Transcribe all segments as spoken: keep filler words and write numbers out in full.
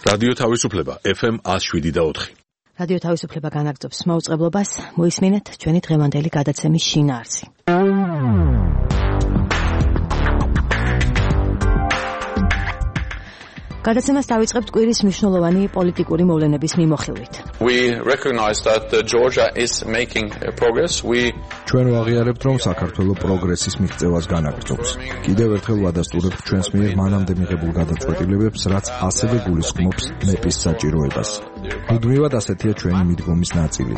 რადიო თავისუფლება ეფ ემ one oh seven და four. რადიო თავისუფლება განაგრძობს მოუწყებლობას, მოისმინეთ ჩვენი დღევანდელი გადაცემის შინაარსი. გადაცემას დავიწყებთ კვირის მნიშვნელოვანი პოლიტიკური მოვლენების მიმოხილვით. We recognize that Georgia is making progress. We ჩვენ ვაღიარებთ, რომ საქართველო პროგრესის მიღწევას განაგრძობს. კიდევ ერთხელ ვადასტურებთ ჩვენს მიერ მანამდე მიღებულ გადაწყვეტილებებს, რაც ასევე გულისხმობს მეპის საჭიროებას. მუდმივად ასეთია ჩვენი მიდგომის ნაწილი.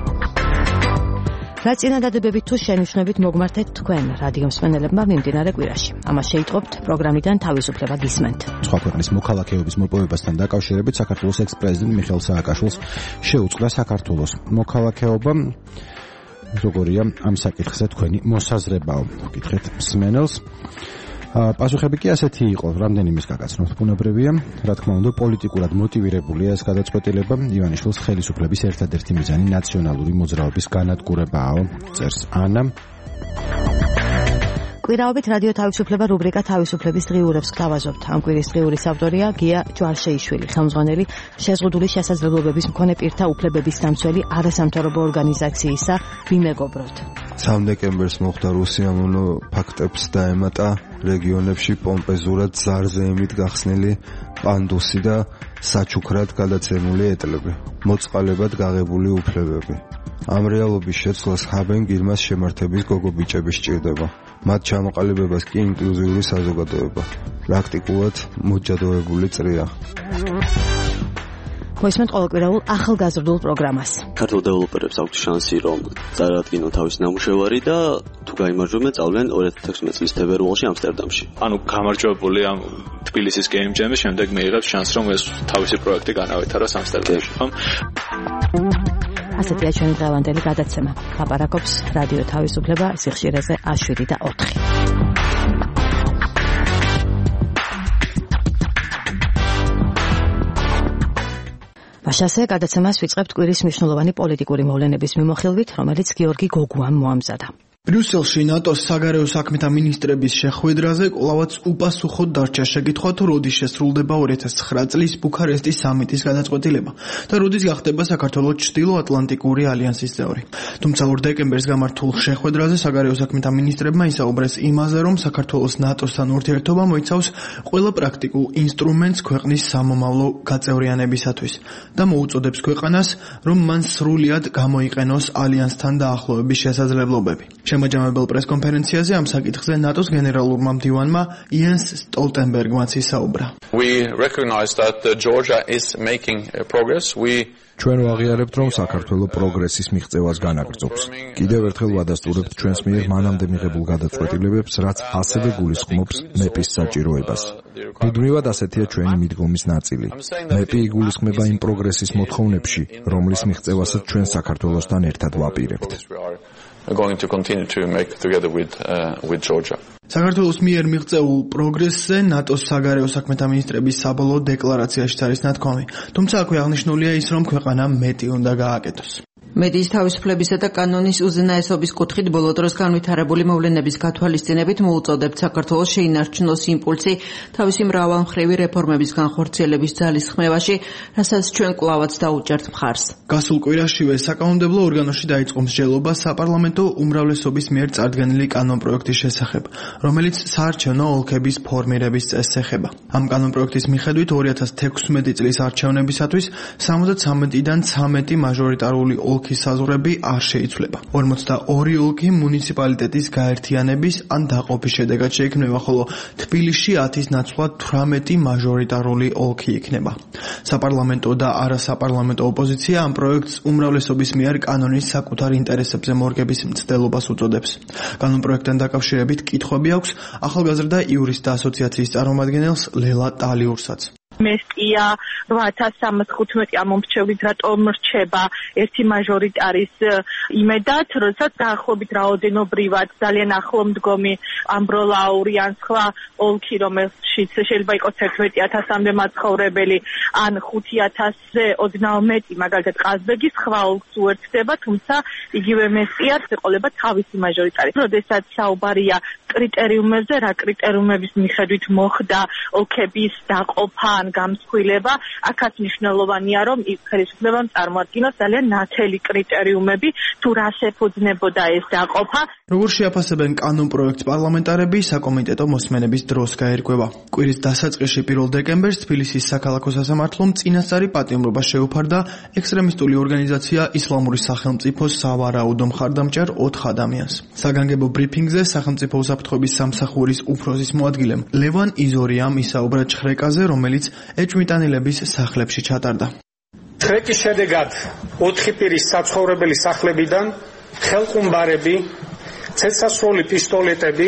რა წინადადებებით თუ შენიშვნებით მოგმართეთ თქვენ რადიო მსმენელებმა მიმდინარე კვირაში. ამას შეიტყობთ პროგრამიდან თავისუფლება გისმენთ. სხვა ქვეყნის მოქალაქეობის მოპოვებასთან დაკავშირებით საქართველოს ექს-პრეზიდენტ მიხეილ სააკაშვილს შეუწყდა საქართველოს მოქალაქეობა. როგორია ამ საკითხზე თქვენი მოსაზრებაო? ვკითხეთ მსმენელს. პასუხები კი ასეთი იყო, რამდენიმეს გაგაცნობთ ბუნებრივია, რა თქმა უნდა პოლიტიკურად მოტივირებულია ეს გადაწყვეტილება. ივანიშვილის ხელისუფლების ერთადერთი მიზანი ნაციონალური მოძრაობის განადგურებაა, წერს ანა. კვირაობით რადიო თავისუფლება რუბრიკა თავისუფლების დღიურებს გავაზობთ. ამ კვირის დღიურის ავტორია გია ჯვალშეიშვილი, ხელმძღვანელი შეზღუდული შესაძლებლობების მქონე პირთა უფლებების დამცველი არასამთავრობო ორგანიზაციისა ვიმეგობროთ. სამ დეკემბერს მოხდა რუსიამონო ფაქტებს დაემატა რეგიონებში პომპეზურად ზარზე იმით გახსნილი პანდუსი და საჩუქრად გადაცემული ეტლები, მოწყალებად გაღებული უფლებები. ამ რეალობის შეცვლას ხაბენ გილმას შემართების გოგობიჭები სჭირდება. მათ ჩამოყალიბებას კი ინკლუზიური საზოგადოება, პრაქტიკულად მოჯადოებული წრია. მოისმენთ ყოველკვირეულ ახალგაზრდულ პროგრამას. ქართულ დეველოპერებს აქვთ შანსი, რომ წარადგინონ თავის ნამუშევარი და თუ გაიმარჯვებენ, წავლენ two thousand sixteen წლის თებერვალში ამსტერდამში. ანუ გამარჯვებული ამ თბილისის Game Jam-ის შემდეგ მიიღებს შანსს, რომ ეს თავისი პროექტი განავითაროს ამსტერდამში, ხომ? ასეთია ჩვენი დღევანდელი გადაცემა. ლაპარაკობს რადიო თავისუფლება სიხშირეზე one oh seven და four. მაშასე გადაცემას ვიწყებთ კვირის მნიშვნელოვანი პოლიტიკური მოვლენების მიმოხილვით, რომელიც გიორგი გოგუამ მოამზადა. ბრიუსელში ნატოს საგარეო საქმეთა მინისტრების შეხვედრაზე კვლავაც უპასუხოდ დარჩა შეკითხვა, თუ როდის შესრულდება two thousand nine წლის ბუქარესტის სამიტის გადაწყვეტილება და როდის გახდება საქართველოს ჩრდილო-ატლანტიკური ალიანსის წევრი. თუმცა two დეკემბერს გამართულ შეხვედრაზე საგარეო საქმეთა მინისტრებმა ისაუბრეს იმაზე, რომ საქართველოს ნატოსთან ურთიერთობა მოიცავს ყველა პრაქტიკულ ინსტრუმენტს ქვეყნის სამომავლო გაწევრიანებისათვის და მოუწოდებს ქვეყანას, რომ მან სრულად გამოიყენოს ალიანსთან დაახლოების შესაძლებლობები. შემაჯამებელ პრესკონფერენციაზე ამ საკითხზე ნატოს გენერალურმა მდივანმა იენს სტოლტენბერგმაც ისაუბრა. We recognize that Georgia is making progress. We ჩვენ ვაღიარებთ, რომ საქართველო პროგრესის მიღწევას განაგრძობს. კიდევ ერთხელ ვადასტურებთ ჩვენს მიერ მანამდე მიღებულ გადაწყვეტილებებს, რაც ასევე გულისხმობს მეპის საჭიროებას. მუდმივად ასეთია ჩვენი მიდგომის ნაწილი. მეპი იგულისხმება იმ პროგრესის მოთხოვნებში, რომლის მიღწევასაც ჩვენ საქართველოსთან ერთად ვაპირებთ. going to continue to make together with uh, with Georgia. საქართველოს მიერ მიღწეულ პროგრესზე ნატოს საგარეო საქმეთა მინისტრების საბოლოო დეკლარაციაშიც არის ნათქვამი. თუმცა აქვე აღნიშნულია ის, რომ ქვეყანამ მეტი უნდა გააკეთოს. მედიის თავისუფლებისა და კანონის უზენაესობის კუთხით ბოლო დროს განვითარებული მოვლენების გათვალისწინებით მოუწოდებთ საქართველოს შეინარჩუნოს იმპულსი თავისი მრავალმხრივი რეფორმების განხორციელების ძალისხმევაში, რასაც ჩვენ კვლავაც დაუჭერთ მხარს. გასულ კვირაშივე საკანონმდებლო ორგანოში დაიწყო მსჯელობა საპარლამენტო უმრავლესობის მიერ წარდგენილი კანონპროექტის შესახებ, რომელიც საარჩევნო ოლქების ფორმირების წესს ეხება. ამ კანონპროექტის მიხედვით two thousand sixteen წლის არჩევნებისათვის seventy-three-დან thirteen მაჟორიტარული ოლქის საზღვრები არ შეიცვლება. forty-two ოლქი მუნიციპალიტეტის გაერთიანების ან დაყოფის შედეგად შეიქმნება, ხოლო თბილისში ten-ის ნაცვლად eighteen მაჟორიტარული ოლქი იქნება. საპარლამენტო და არასაპარლამენტო ოპოზიცია ამ პროექტს უმრავლესობის მიერ კანონის საკუთარ ინტერესებზე მორგების მცდელობას უწოდებს. კანონპროექტთან დაკავშირებით კითხვები აქვს ახალგაზრდა იურისტთა ასოციაციის წარმომადგენელს ლელა ტალიურსაც. მესტია eight thousand three hundred fifteen ამომრჩევლით რატომ რჩება ერთი მაჟორიტარის იმედად, როდესაც დაახლოებით რაოდენობრივად ძალიან ახლომდგომი ამბროლაური ან სხვა ოლქი, რომელშიც ქალაქშიც შეიძლება იყოს თერთმეტი ათასამდე მაცხოვრებელი ან ხუთი ათასზე ოდნავ მეტი, მაგალითად ყაზბეგის ხვალს უერთდება, თუმცა იგივე მესტია ეყოლება თავისი მაჟორიტარი. როდესაც საუბარია კრიტერიუმებზე, რა კრიტერიუმების მიხედვით მოხდა ოლქების დაყოფა ან გამსხვილება, აქაც მნიშვნელოვანია, რომ ის ხელისუფლებამ წარმოადგინოს ძალიან ნათელი კრიტერიუმები, თუ რას ეფუძნებოდა ეს დაყოფა. როგორ შეაფასებენ კანონ პროექტს პარლამენტარები, საკომიტეტო მოსმენების დროს გაერკვევა. კვირის დასაწყისში პირველ დეკემბერს თბილისის საქალაქო სასამართლომ წინასწარი პატიმრობა შეუფარდა ექსტრემისტული ორგანიზაცია ისლამური სახელმწიფოს სავარაუდო მხარდამჭერ ოთხ ადამიანს. საგანგებო ბრიფინგზე სახელმწიფო უსაფრთხოების სამსახურის უფროსის მოადგილემ ლევან იზორიამ ისაუბრა ჩხრეკაზე, რომელიც ეჭვმიტანილების სახლებში ჩატარდა. ჩხრეკის შედეგად ოთხი პირის საცხოვრებელი სახლებიდან ხელყუმბარები, ცეცხლსასროლი პისტოლეტები,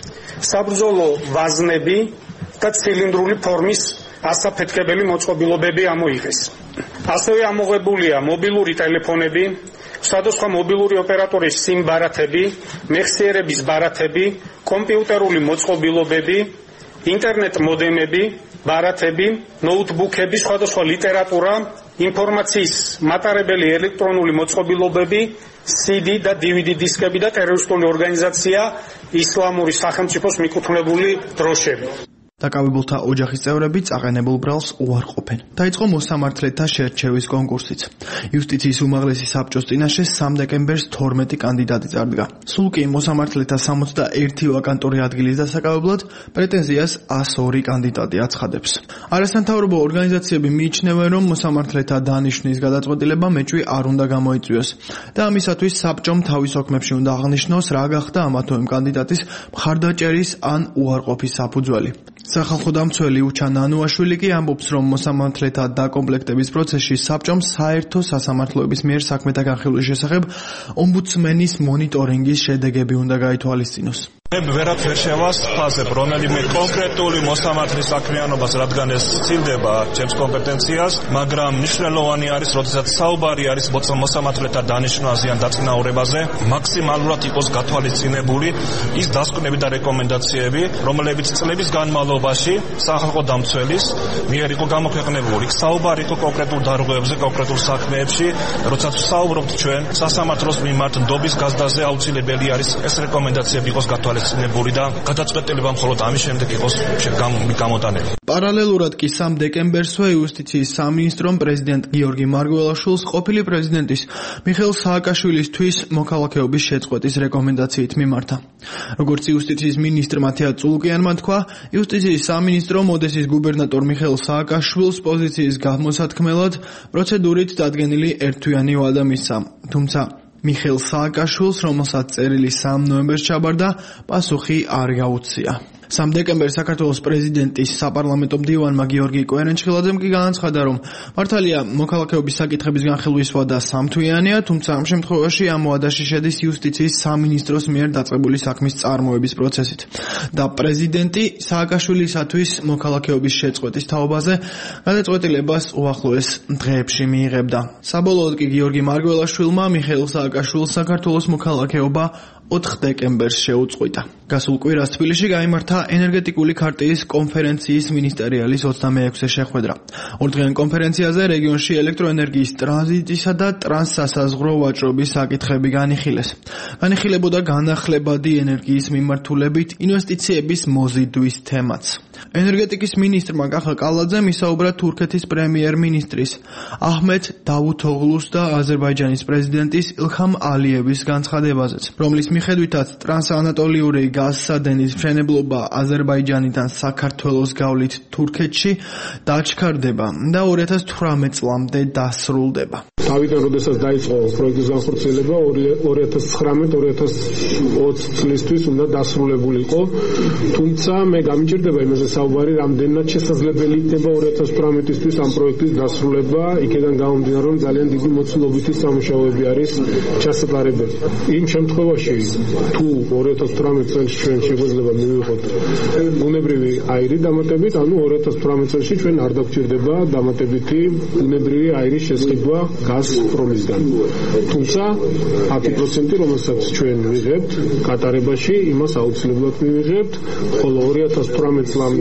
საბრძოლო ვაზნები და ცილინდრული ფორმის ასაფეთქებელი მოწყობილობები ამოიღეს. ასევე ამოღებულია მობილური ტელეფონები, სხვადასხვა მობილური ოპერატორის SIM ბარათები, მეხსიერების ბარათები, კომპიუტერული მოწყობილობები, ინტერნეტ მოდემები, ბარათები, ნოუთბუქები, სხვადასხვა ლიტერატურა, ინფორმაციის მატარებელი ელექტრონული მოწყობილობები, C D და D V D დისკები და ტერორისტული ორგანიზაცია ისლამური სახელმწიფოს მიკუთვნებული დროშები. დაკავებულთა ოჯახის წევრები წაყენებულ ბრალს უარყოფენ. დაიწყო მოსამართლეთა შერჩევის კონკურსიც. იუსტიციის უმაღლესი საბჭოს წინაშე სამ დეკემბერს თორმეტი კანდიდატი წარდგა. სულ კი მოსამართლეთა სამოცდაერთი ვაკანტური ადგილის დასაკავებლად პრეტენზიას ას ორი კანდიდატი აცხადებს. არასამთავრობო ორგანიზაციები მიიჩნევენ, რომ მოსამართლეთა დანიშვნის გადაწყვეტილება მეჭვი არ უნდა გამოიწვიოს და ამისათვის საბჭომ თავის ოქმებში უნდა აღნიშნოს, რა გახდა ამა თუ იმ კანდიდატის მხარდაჭერის ან უარყოფის საფუძველი. სახალხო დამცველი უჩან ანუაშვილი კი ამბობს, რომ მოსამართლეთა დაკომპლექტების პროცესში საბჭომ საერთო სასამართლოების მიერ საქმეთა განხილვის შესახებ ომბუდსმენის მონიტორინგის შედეგები უნდა გაითვალისწინოს. ვერაფერ ვერ შევასწავლებ რომელიმე კონკრეტული მოსამართლის საქმიანობას, რადგან ეს სცილდება ჩემს კომპეტენციას, მაგრამ მნიშვნელოვანი არის, როდესაც საუბარი არის მოსამართლეთა დანიშვნაზე ან დაწინაურებაზე, მაქსიმალურად იყოს გათვალისწინებული ის დასკვნები და რეკომენდაციები, რომლებიც წლების განმავლობაში სახალხო დამცველის მიერ იყო გამოქვეყნებული. საუბარი იყო კონკრეტულ დარღვევებზე, კონკრეტულ საქმეებში, როდესაც საუბრობთ ჩვენ სასამართლოს მიმართ ნდობის გაზდაზე, აუცილებელი არის ეს რეკომენდაციები იყოს გათვალისწინებული. და გადაწყვეტილება მხოლოდ ამის შემდეგ იყოს გამოტანილი. პარალელურად კი სამ დეკემბერსვე იუსტიციის სამინისტრომ პრეზიდენტ გიორგი მარგველაშვილს ყოფილი პრეზიდენტის მიხეილ სააკაშვილისთვის მოქალაქეობის შეწყვეტის რეკომენდაციით მიმართა. როგორც იუსტიციის მინისტრ მათია წულუკიანმა თქვა, იუსტიციის სამინისტრომ ოდესის გუბერნატორ მიხეილ სააკაშვილს პოზიციის გამოსათქმელად პროცედურით დადგენილი ერთთვიანი ვადა მისცა. თუმცა მიხეილ სააკაშვილს, რომელსაც წერილი სამ ნოემბერს ჩაბარდა, პასუხი არ გაუწია. სამ დეკემბერს საქართველოს პრეზიდენტის საპარლამენტო მდივანმა გიორგი კვერენჩხილაძემ კი განაცხადა, რომ მართალია მოქალაქეობის საკითხების განხილვის ვადა სამთვიანია, თუმცა ამ შემთხვევაში ამ ვადაში შედის იუსტიციის სამინისტროს მიერ დაწყებული საქმის წარმოების პროცესით. და პრეზიდენტი სააკაშვილისათვის მოქალაქეობის შეწყვეტის თაობაზე გადაწყვეტილებას უახლოეს დღეებში მიიღებდა. საბოლოოდ კი გიორგი მარგველაშვილმა მიხეილ სააკაშვილს საქართველოს მოქალაქეობა ოთხ დეკემბერს შეუწყვიტა. გასულ კვირას თბილისში გაიმართა ენერგეტიკული ქარტიის კონფერენციის მინისტერიალის ოცდამეექვსე შეხვედრა. ორდღიან კონფერენციაზე რეგიონში ელექტროენერგიის ტრანზიტისა და ტრანსსასაზღვრო ვაჭრობის საკითხები განიხილეს. განიხილებოდა განახლებადი ენერგიის მიმართულებით ინვესტიციების მოზიდვის თემაც. ენერგეტიკის მინისტრმა კახა კალაძემ ისაუბრა თურქეთის პრემიერ-მინისტრის აჰმედ დავუთოღლუს და აზერბაიჯანის პრეზიდენტის ილჰამ ალიევის განცხადებაზეც, რომლის მიხედვითაც ტრანსანატოლიური გაზსადენის მშენებლობა აზერბაიჯანიდან საქართველოს გავლით თურქეთში დაჩქარდება და ორი ათას თვრამეტ წლამდე დასრულდება. თავიდან როდესაც დაიწყო პროექტის განხორციელება ორი ათას ცხრამეტ ორი ათას ოცი წლისთვის უნდა დასრულებულიყო, თუმცა მე გამიჭირდება იმაზე საუბარი, რამდენად შესაძლებელი იქნება ორი ათას თვრამეტისთვის ამ პროექტის დასრულება, იქიდან გამომდინარე, რომ ძალიან დიდი მოცულობითი სამუშაოები არის ჩასატარებელი. იმ შემთხვევაში თუ ორი ათას თვრამეტ წელს ჩვენ შეგვეძლება მივიღოთ ბუნებრივი აირი დამატებით, ანუ ორი ათას თვრამეტ წელში ჩვენ არ დაგვჭირდება დამატებითი ბუნებრივი აირის შესყიდვა გაზპრომისგან. თუმცა ათი პროცენტი რომელსაც ჩვენ ვიღებთ გატარებაში, იმას აუცილებლად მივიღებთ, ხოლო ორი ათას თვრამეტ წლამდე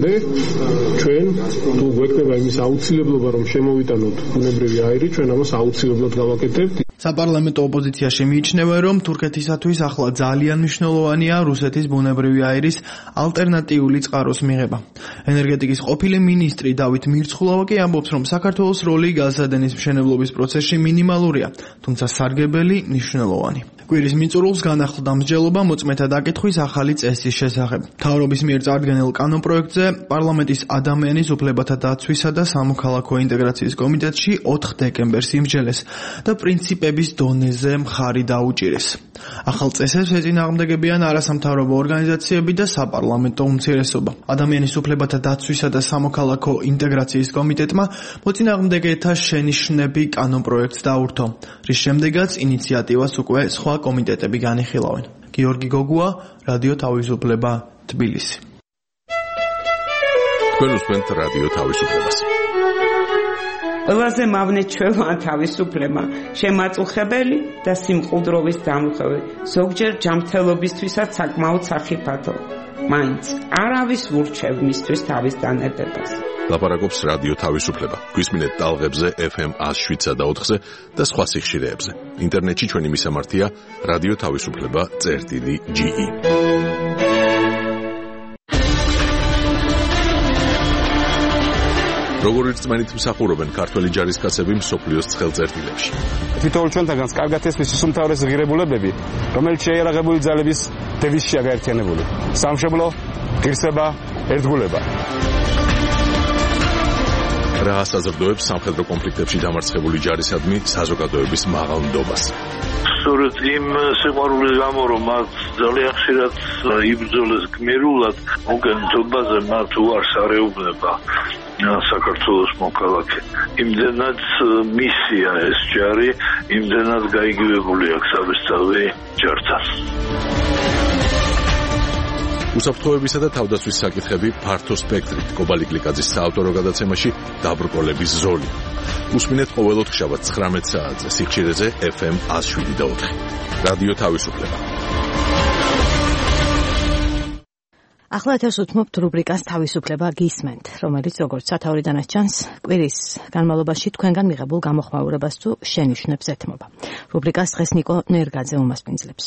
დღემდე ჩვენ თუ გვექნება იმის აუცილებლობა რომ შემოვიტანოთ ბუნებრივი აირი, ჩვენ ამას აუცილებლად გავაკეთებთ. საპარლამენტო ოპოზიციაში მიიჩნევა, რომ თურქეთისათვის ახლა ძალიან მნიშვნელოვანია რუსეთის ბუნებრივი აირის ალტერნატიული წყაროს მიღება. ენერგეტიკის ყოფილი მინისტრი დავით მირცხულავა კი ამბობს, რომ საქართველოს როლი გაზადენის მშენებლობის პროცესში მინიმალურია, თუმცა სარგებელი მნიშვნელოვანი. კვირის მიწურულს განახლდა მსჯელობა მოწმეთა დაკითხვის ახალი წესის შესახებ. მთავრობის მიერ წარდგენილ კანონპროექტზე პარლამენტის ადამიანის უფლებათა დაცვისა და სამოქალაქო ინტეგრაციის კომიტეტში ოთხ დეკემბერს იმსჯელეს და პრინციპების დონეზე მხარი დაუჭირეს. ახალ წესებს ეწინააღმდეგებიან არასამთავრობო ორგანიზაციები და საპარლამენტო უმცირესობა. ადამიანის უფლებათა დაცვისა და სამოქალაქო ინტეგრაციის კომიტეტმა მოწინააღმდეგეთა შენიშვნები კანონპროექტს დაურთო, რის შემდეგაც ინიციატივას უკვე სხვა კომიტეტები განიხილავენ. გიორგი გოგუა, რადიო თავისუფლება, თბილისი. თქვენ უსმენთ რადიო თავისუფლებას. ყველაზე მავნეჩვევა თავისუფლება, შემაწუხებელი და სიმყუდროვის დამხევი, ზოგჯერ ჯანმრთელობისთვისაც საკმაოდ სახიფათო. მაინც არავის ვურჩევ მისთვის თავის დანებებას. ლაპარაკობს რადიო თავისუფლება. გვისმინეთ ტალღებზე ეფ ემ ათს შვიდსა და ოთხზე და სხვა სიხშირეებზე. ინტერნეტში ჩვენი მისამართია რადიო თავისუფლება წერტილი ჯი ი. როგორ რწმენით მსახურობენ ქართველი ჯარისკაცები მსოფლიოს ცხელწერტილებში. თითოეულ ჩვენთანაც კარგად ესმის ის უმთავრესი ღირებულებები, რომელიც შეიარაღებული ძალების დევიზშია გაერთიანებული. სამშობლო, ღირსება, ერთგულება. რა ასაზრდოებს სამხედრო კონფლიქტებში დამარცხებული ჯარისადმი საზოგადოების მაღალ ნდობას. სწორედ იმ სიყვარულის გამო, რომ მათ ძალიან ხშირად იბრძოლეს გმირულად, მოგენთობაზე მათ უარს არეუბნება საქართველოს მოქალაქე. იმდენად მისია ეს ჯარი, იმდენად გაიგივებული აქვს საბესწავლი ჯართან. უსაფრთხოებისა და თავდაცვის საკითხები ფართო სპექტრით. კობალი კლიკაძის საავტორო გადაცემაში დაბრკოლების ზოლი. უსმინეთ ყოველ ოთხშაბათს ცხრამეტ საათზე სიხშირეზე ეფ ემ ათს შვიდი და ოთხი. რადიო თავისუფლება. ახლა ეთერს უთმობთ რუბრიკას თავისუფლება გისმენთ, რომელიც როგორც სათაურიდანაც ჩანს, კვირის განმავლობაში თქვენგან მიღებულ გამოხმაურებას თუ შენიშვნებს ეთმობა. რუბრიკას დღეს ნიკო ნერგაძე უმასპინძლებს.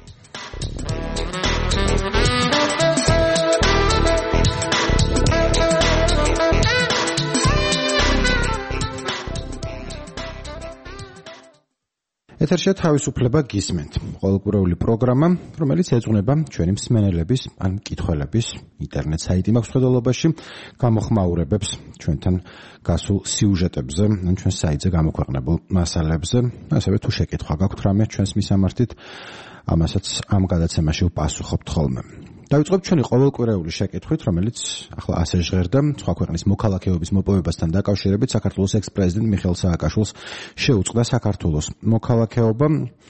ეთერშია თავისუფლება გისმენთ. ყოველკვირეული პროგრამა, რომელიც ეძღვნება ჩვენი მსმენელების ან მკითხველების ინტერნეტ საიტი მაქვს ხედველობაში გამოხმაურებებს ჩვენთან გასულ სიუჟეტებზე, ან ჩვენ საიტზე გამოქვეყნებულ მასალებზე. ასევე თუ შეკითხვა გაქვთ რამე ჩვენს მისამართით, ამასაც ამ გადაცემაში ვპასუხობთ ხოლმე. დავიწყებთ ჩვენი ყოველკვირეული შეკითხვით, რომელიც ახლა ასე ჟღერდა, სხვა ქვეყნის მოქალაქეობის მოპოვებასთან დაკავშირებით საქართველოს ექს-პრეზიდენტ მიხეილ სააკაშვილს შეუწყდა საქართველოს მოქალაქეობა.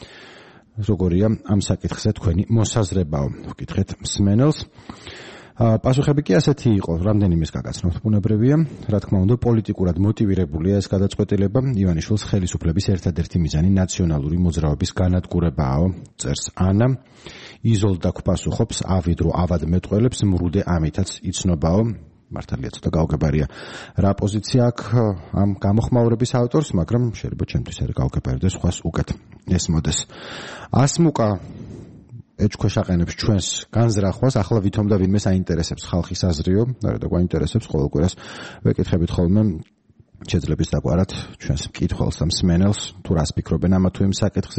როგორია ამ საკითხზე თქვენი მოსაზრებაო? ვკითხეთ მსმენელს. პასუხები კი ასეთი იყო, რამდენიმეს გაგაცნობთ, ბუნებრივია, რა თქმა უნდა, პოლიტიკურად მოტივირებულია ეს გადაწყვეტილება. ივანიშვილის ხელისუფლების ერთადერთი მიზანი ნაციონალური მოძრაობის განადგურებაა, წერს ანა. იზოლდა გვპასუხობს, ავიდრო ავადმეტყველებს მრუდე ამითაც იცნობაო. მართალია ცოტა გაუგებარია რა პოზიცია აქვს ამ გამოხმაურების ავტორს, მაგრამ შეიძლება ჩემთვის არ გაუგებარდეს სხვას უკეთ ესმოდეს. ასმუკა ეჭქვეშაყენებს ჩვენს განზრახვას, ახლა ვითომ და ვინმე საინტერესებს ხალხის აზრიო, და გვაინტერესებს ყოველ კვირას ვეკითხებით ხოლმე შეძლებს დაგვარად ჩვენს მკითხველს და მსმენელს თუ რას ფიქრობენ ამა თუ იმ საკითხზე.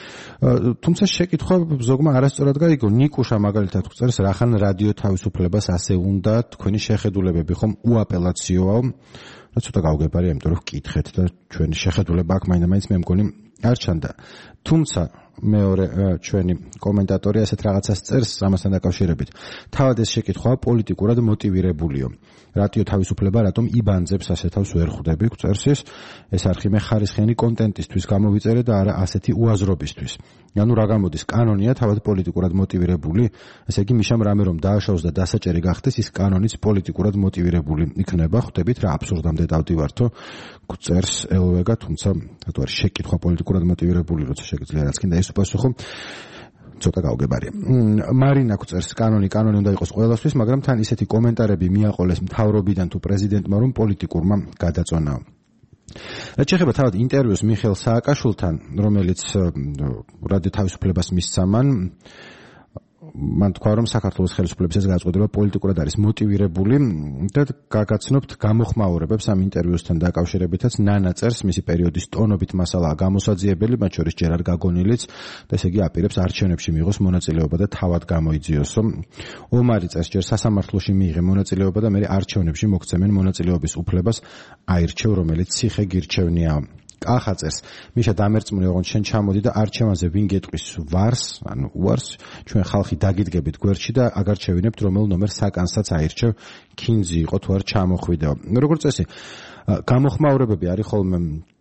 თუმცა შეკითხვა ზოგმა არასწორად გაიგო. ნიკუშა მაგალითად წერს, რახან რადიო თავისუფლებას ასე უნდა, თქვენი შეხედულებები ხომ უაპელაციოა. რა ცოტა გაუგებარია, იმიტომ რომ ვკითხეთ და ჩვენი შეხედულება აქ მაინდა-მაინც მე მგონი არ ჩანდა. თუმცა მეორე ჩვენი კომენტატორი ასეთ რაღაცას წერს ამასთან დაკავშირებით. თავად ეს შეკითხვა პოლიტიკურად მოტივირებულიო. რადიო თავისუფლება რატომ იბანძებს ასე თავს ვერ ხვდები, წერს ეს. ეს არხი მე ხარისხიანი კონტენტისთვის გამოვიწერე და არა ასეთი უაზრობისთვის. ანუ რა გამოდის, კანონია თავად პოლიტიკურად მოტივირებული, ესე იგი მიშამ რამე რომ დააშავს და დასაჭერი გახდეს, ის კანონიც პოლიტიკურად მოტივირებული იქნება. ხვდებით რა აბსურდამდე დავდივართო, წერს ელვეგა, თუმცა რატო არის შეკითხვა პოლიტიკურად მოტივირებული, როცა შეგიძლია რაც კიდე ეს უპასუხო. ცოტა გაუგებარია. მარინა გვწერს კანონი კანონი უნდა იყოს ყველასთვის, მაგრამ თან ისეთი კომენტარები მიაყოლეს მთავრობიდან თუ პრეზიდენტმა, რომ პოლიტიკურმა გადაწონაა. რაც შეეხება თავად ინტერვიუს მიხეილ სააკაშვილთან, რომელიც რადიო თავისუფლებას მისცა მან, მან თქვა, რომ საქართველოს ხელისუფლებისას გადაწყვეტილება პოლიტიკურად არის მოტივირებული და გაგაცნობთ გამოხმაურებებს ამ ინტერვიუსთან დაკავშირებითაც. ნანა წერს, მისი პერიოდის ტონობით მასალაა გამოსაძიებელი, მათ შორის ჯერ არ გაგონილიც და ესე იგი აპირებს არჩევნებში მიიღოს მონაწილეობა და თავად გამოიძიოსო. ომარი წერს, ჯერ სასამართლოში მიიღე მონაწილეობა და მე არჩევნებში მოგცემენ მონაწილეობის უფლებას აირჩევ, რომელიც ციხე გირჩევნია. კახა წერს, მიშა დამერწმუნე, ოღონდ შენ ჩამოდი და არჩევანზე ვინ გეტყვის ვარს, ანუ უარს, ჩვენ ხალხი დაგიდგებით გვერდში და აგარჩევინებთ რომელ ნომერ საკანსაც აირჩევ, კინძი იყო თუ არ ჩამოხვიდაო. როგორც წესი, გამოხმაურებები არის ხოლმე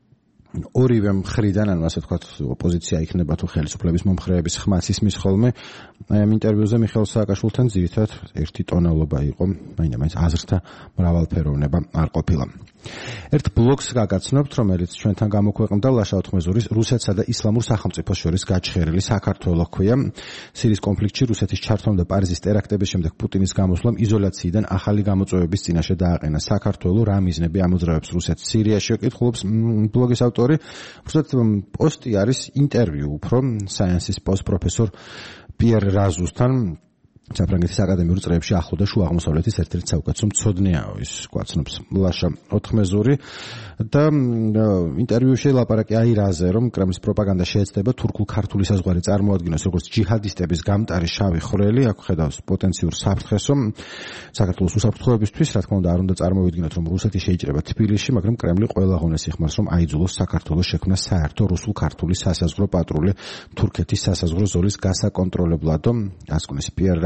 ორივე მხრიდან, ანუ ასე ვთქვათ, ოპოზიცია იქნება თუ ხელისუფლების მომხრეების ხმაც ისმის ხოლმე. აი ამ ინტერვიუზე მიხეილ სააკაშვილთან ძირითადად ერთი ტონალობა იყო, მაინც აზრთა მრავალფეროვნება არ ყოფილა. ერთ ბლოგს გაგაცნობთ, რომელიც ჩვენთან გამოქვეყნდა ლაშა ოთხმეზურის რუსეთსა და ისლამურ სახელმწიფოს შორის გაჩხერილი საქართველო ჰქვია. სირიის კონფლიქტში რუსეთის ჩართვამ და პარიზის ტერაქტების შემდეგ პუტინის გამოსვლამ იზოლაციიდან ახალი გამოწვევების წინაშე დააყენა საქართველო. რა მიზნები ამოძრავებს რუსეთს სირიაში? ეკითხულობს ბლოგის ავტორი. უბრალოდ პოსტი არის ინტერვიუ უფრო საიენსის პროფესორ პიერ რაზუსთან. საფრანგეთის აკადემიურ წრეებში ახლო და შუა აღმოსავლეთის ერთ-ერთი საუკეთესო მცოდნეაო, ის გვაცნობს ლაშა ოთხმეზური და ინტერვიუში ლაპარაკი აი რაზე, რომ კრემლის პროპაგანდა შეეცდება თურქულ-ქართული საზღვარი წარმოადგინოს როგორც ჯიჰადისტების გამტარი შავი ხვრელი, აქ ხედავს პოტენციურ საფრთხესო საქართველოს უსაფრთხოებისთვის, რა თქმა უნდა არ უნდა წარმოვიდგინოთ, რომ რუსეთი შეიჭრება თბილისში, მაგრამ კრემლი ყველა ღონეს იხმარს, რომ აიძულოს საქართველოს შექმნა საერთო რუსულ-ქართული სასაზღვრო პატრული თურქეთის სასაზღვრო ზოლის გასაკონტროლებლადო, ასკუნის პიერ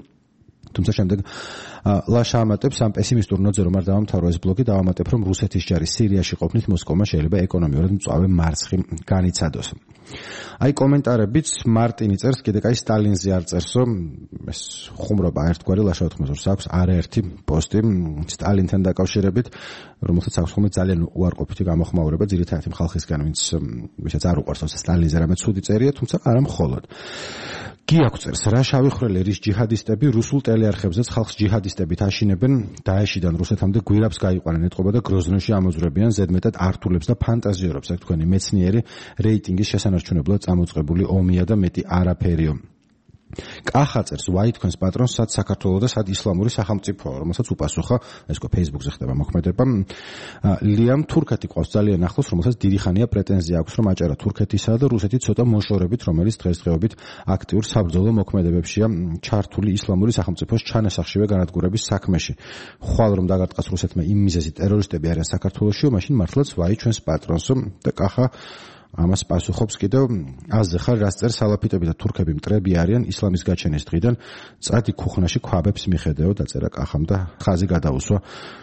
თუმცა შემდეგ ლაშა ამატებს ამ პესიმისტურ ნოთზე, რომ არ დავამთავრო ეს ბლოგი, დავამატებ, რომ რუსეთის ჯარი სირიაში ყოფნით მოსკოვმა შეიძლება ეკონომიურად მწვავე მარცხი განიცადოს. აი კომენტარებიც მარტინი წერს, კიდე კაი სტალინზე არ წერსო, ეს ხუმრობა ერთგვარი ლაშა ოთხმეზურს აქვს არაერთი პოსტი სტალინთან დაკავშირებით, რომელსაც აქვს ხოლმე ძალიან უარყოფითი გამოხმაურება ძირითადად იმ ხალხისგან, ვინც ვისაც არ უყვარს სტალინზე რამე ცუდი წერია, თუმცა არა მხოლოდ. გიაკ წერს, რა შავი ხვრელი რის ჯიჰადისტები რუსულ ტელეარხებზეც ხალხს ჯიჰადისტებით აშინებენ, დაეშიდან რუსეთამდე გვირაბს გაიყვანენ ეტყობა და გროზნოში ამოძვრებიან, ზედმეტად ართულებს და ფანტაზიორებს, აქ თქვენი მეცნიერი რეიტინგის შესანარჩუნებლად წამოწყებული ომია და მეტი არაფერიო. კახა წერს, ვაი თქვენს პატრონს სად საქართველო და სად ისლამური სახელმწიფოა, რომელსაც უპასუხა, ეს ყო Facebook-ზე ხდება მოქმედება. ლიამ თურქეთი ყავს ძალიან ახლოს, რომელსაც დიდი ხანია პრეტენზია აქვს, რომ აჭარა თურქეთისა და რუსეთი ცოტა მოშორებით, რომელიც დღესდღეობით აქტიურ საბრძოლო მოქმედებებშია ჩართული ისლამური სახელმწიფოს ჩანასახშივე განადგურების საქმეში. ხვალ რომ დაგარტყას რუსეთმა იმ მიზეზით ტერორისტები არიან საქართველოშიო, მაშინ მართლაც ვაი ჩვენს პატრონსო და კახა ამას პასუხობს კიდევ აზზე ხარ რას წერს, სალაფიტები და თურქები მტრები არიან ისლამის გაჩენის დღიდან წადი ქუხნაში ქვაბებს მიხედეო, დაწერა კახამ და ხაზი გადაუსვა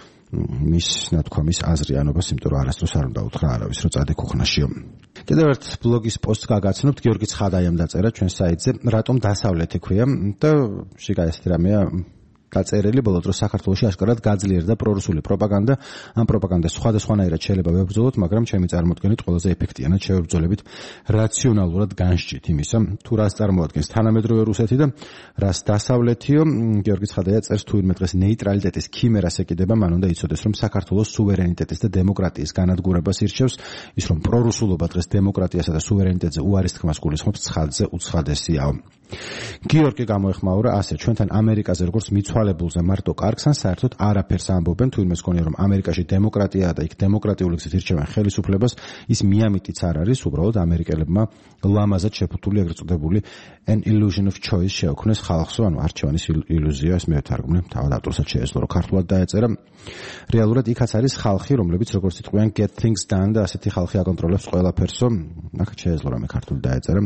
მის ნათქვამის აზრიანობას, იმიტომ რომ არასდროს არ უნდა უთხრა არავის, რომ წადი ქუხნაშიო. კიდევ ერთ ბლოგის პოსტს გაგაცნობთ, გიორგი ცხადაიამ დაწერა ჩვენ საიტზე, რატომ დასავლეთი ქვია და შეგაესეთი რამეა დაწერილი ბოლო დროს საქართველოში აშკარად გაძლიერდა პრორუსული პროპაგანდა. ამ პროპაგანდას სხვადასხვანაირად შეიძლება ვებრძოლოთ, მაგრამ ჩემი წარმოდგენით ყველაზე ეფექტიანად შევებრძოლებით რაციონალურად განსჭით იმისა, თუ რას წარმოადგენს თანამედროვე რუსეთი და რას დასავლეთიო. გიორგი ცხადაია წერს, თუ ვინმე დღეს ნეიტრალიტეტის ქიმერას ეკიდება, მან უნდა იცოდეს, რომ საქართველოს სუვერენიტეტის და დემოკრატიის განადგურებას ირჩევს, ის რომ პრორუსულობა დღეს დემოკრატიასა და სუვერენიტეტზე უარის თქმას გულისხმობს, ცხადზე უცხადესიაო. გიორგი გამოეხმაურა ასე, ჩვენთან ამერიკაზე როგორც მიცვალებულზე მარტო კარგს ან საერთოდ არაფერს ამბობენ, თუ ვინმეს გონია, რომ ამერიკაში დემოკრატიაა და იქ დემოკრატიული გზით ირჩევენ ხელისუფლებას, ის მიამიტიც არ არის, უბრალოდ ამერიკელებმა ლამაზად შეფუთული ეგრეთ წოდებული an illusion of choice შეუქმნეს ხალხსო, ანუ არჩევანის ილუზია, ეს მე ვთარგმნე, თავად ავტორსაც შეეძლო, რომ ქართულად დაეწერა. რეალურად იქაც არის ხალხი, რომლებიც როგორც იტყვიან get things done და ასეთი ხალხი აკონტროლებს ყველაფერსო, აქ შეეძლო რომ ქართულად დაეწერა.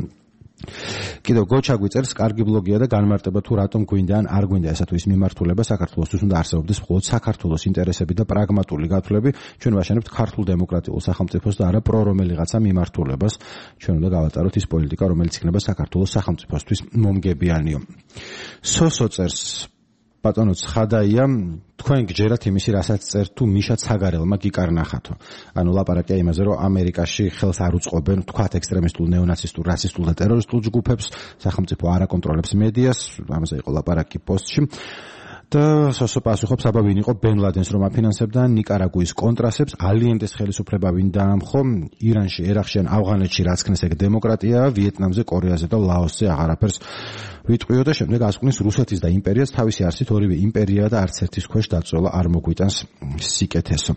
კიდევ გოჩა გვიწერს, კარგი ბლოგია და განმარტება თუ რატომ გვინდა ან არ გვინდა ესა თუ ის მიმართულება საქართველოსთვის უნდა არსებობდეს მხოლოდ საქართველოს ინტერესები და პრაგმატული გათვლები. ჩვენ ვაშენებთ ქართულ დემოკრატიულ სახელმწიფოს და არა პრო რომელიღაცა მიმართულებას. ჩვენ უნდა გავატაროთ ის პოლიტიკა, რომელიც იქნება საქართველოს სახელმწიფოსთვის მომგებიანიო. სოსო წერს, ბატონო ცხადაია თქვენ გჯერათ იმისი რასაც წერ თუ მიშა ცაგარელმა გიკარნახათო. ანუ ლაპარაკია იმაზე რომ ამერიკაში ხელს არ უწყობენ თქვათ ექსტრემისტულ, ნეონაცისტულ, რასისტულ და ტერორისტულ ჯგუფებს, სახელმწიფო არ აკონტროლებს მედიას, ამაზე იყო ლაპარაკი პოსტში. და სასოფლო საბა ვინ იყო ბენ ლადენს რომ აფინანსებდა ნიკარაგუის კონტრასებს, ალიენდეს ხელისუფლება ვინ დაამხო, ირანში, ერაყში ან ავღანეთში რაც ქნეს ეგ დემოკრატია, ვიეტნამზე, კორეაზე და ლაოსზე აღარაფერს ვიტყვიო და შემდეგ ასკვნის რუსეთის და იმპერიას თავისი არსით ორივე იმპერია და არც ერთის ქვეშ დაწოლა არ მოგვიტანს სიკეთესო.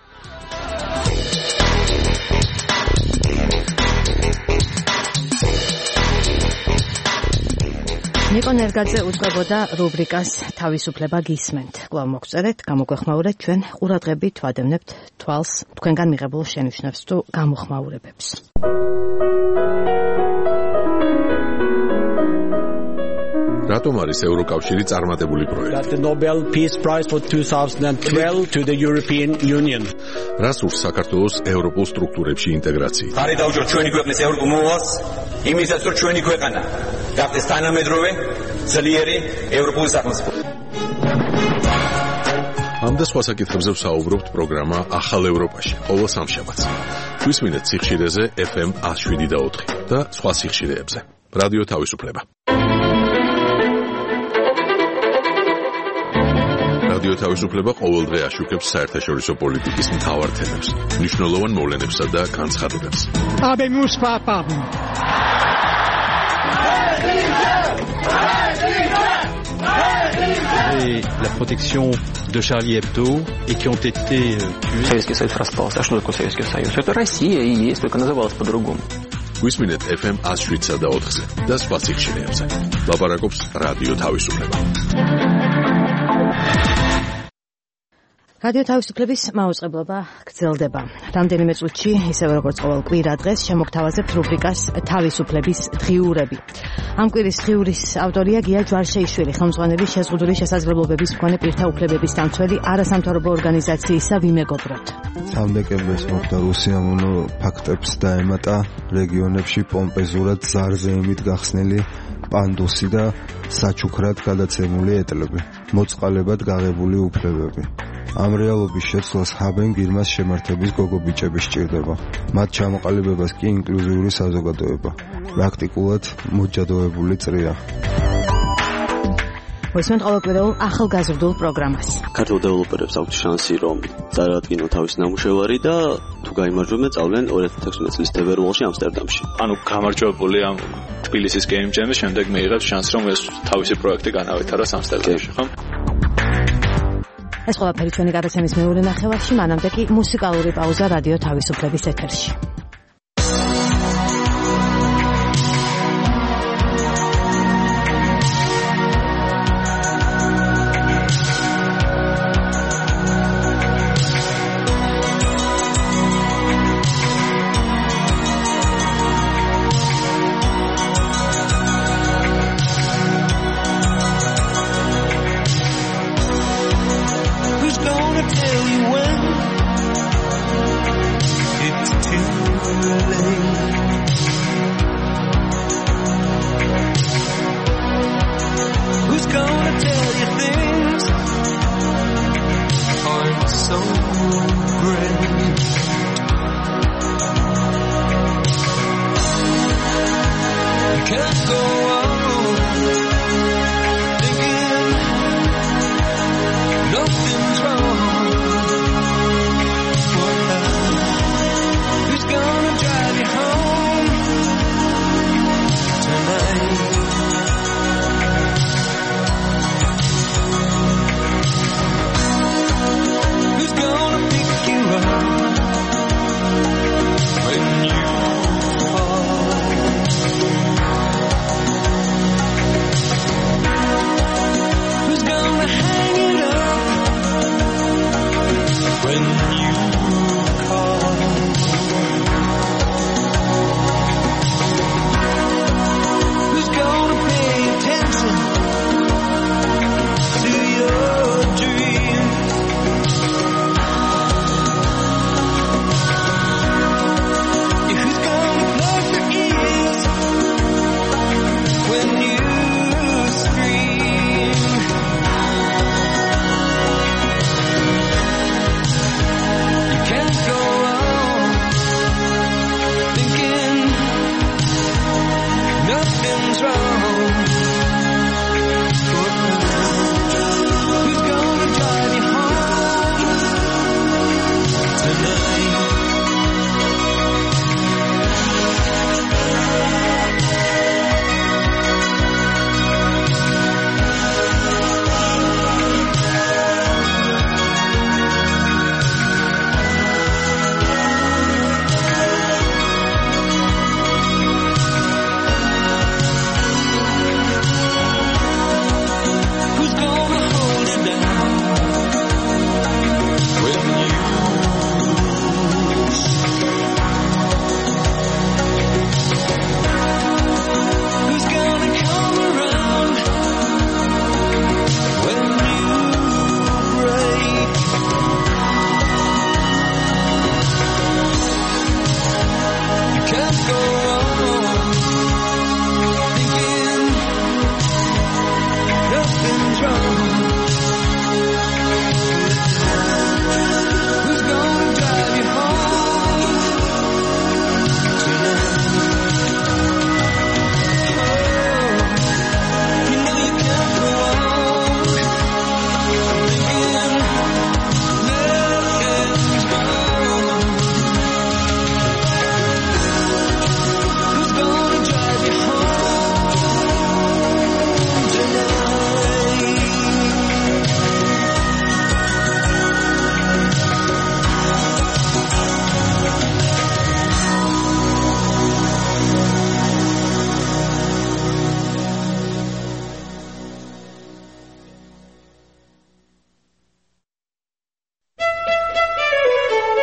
ნიკო ნერგაძე უძღვებოდა რუბრიკას თავისუფლება გისმენთ. კვლავ მოგწერეთ, გამოგვეხმაურეთ, ჩვენ ყურადღებით ვადევნებთ თვალს თქვენგან მიღებულ შენიშვნებს თუ გამოხმაურებებს. რატომ არის ევროკავშირი წარმატებული პროექტი? The Nobel Peace Prize for twenty twelve to the European Union. რას ურს საქართველოს ევროპულ სტრუქტურებში ინტეგრაცია? ხარი დაუჭირ ჩვენი ქვეყნის ევროპულ მოვალს, იმისაც რომ ჩვენი ქვეყანა გახდეს თანამედროვე, ძლიერი ევროპული სახელმწიფო. ამ და სხვა საკითხებზე ვსაუბრობთ პროგრამა ახალ ევროპაში, ყოველ სამშაბათს. გვისმინეთ სიხშირეზე ეფ ემ one oh seven და ოთხი და სხვა სიხშირეებზე. რადიო თავისუფლება. რადიო თავისუფლება ყოველდღე აშუქებს საერთაშორისო პოლიტიკის მთავარ თემებს, მნიშვნელოვან მოვლენებსა და განცხადებებს. Habemus papam. Et la protection de Charlie Hebdo et qui ont été tués. Советский Союз распался. А что такое Советский Союз? Это Россия и есть, только называлась по-другому. გვისმინეთ ეფ ემ one oh seven და ოთხზე და სხვა სიხშირეებზე. ლაპარაკობს რადიო თავისუფლება. რადიო თავისუფლების მაუწყებლობა გრძელდება. რამდენიმე წუთში, ისევე როგორც ყოველ კვირა დღეს, შემოგთავაზებთ რუბრიკას თავისუფლების დღიურები. ამ კვირის დღიურის ავტორია გია ჯვარშეიშვილი, ხელმძღვანელი შეზღუდული შესაძლებლობების მქონე პირთა უფლებების დამცველი არასამთავრობო ორგანიზაციისა ვიმეგობროთ. სამ დეკემბერს მოხდა რუსიამონო ფაქტებს დაემატა რეგიონებში პომპეზურად ზარზე იმით გახსნილი პანდუსი და საჩუქრად გადაცემული ეტლები, მოწყალებად გაღებული უფლებები. ამ რეალობის შეცვლას ჰაბენ გირმას შემართების გოგობიჭები სჭირდება. მათ ჩამოყალიბებას კი ინკლუზიური საზოგადოება. პრაქტიკულად მოჯადოებული წრია. მოისმენთ ყოველკვირეულ ახალგაზრდულ პროგრამას. ქართულ დეველოპერებს აქვთ შანსი, რომ წარადგინონ თავის ნამუშევარი და თუ გაიმარჯვებენ, წავლენ two thousand sixteen წლის თებერვალში ამსტერდამში. ანუ გამარჯვებული ამ თბილისის Game Jam-ის შემდეგ მიიღებს შანსს, რომ ეს თავისი პროექტი განავითაროს ამსტერდამში, ხო? ეს ყველაფერი ჩვენი გადაცემის მეორე ნახევარში, მანამდე კი მუსიკალური პაუზა რადიო თავისუფლების ეთერში. Tell you when it's too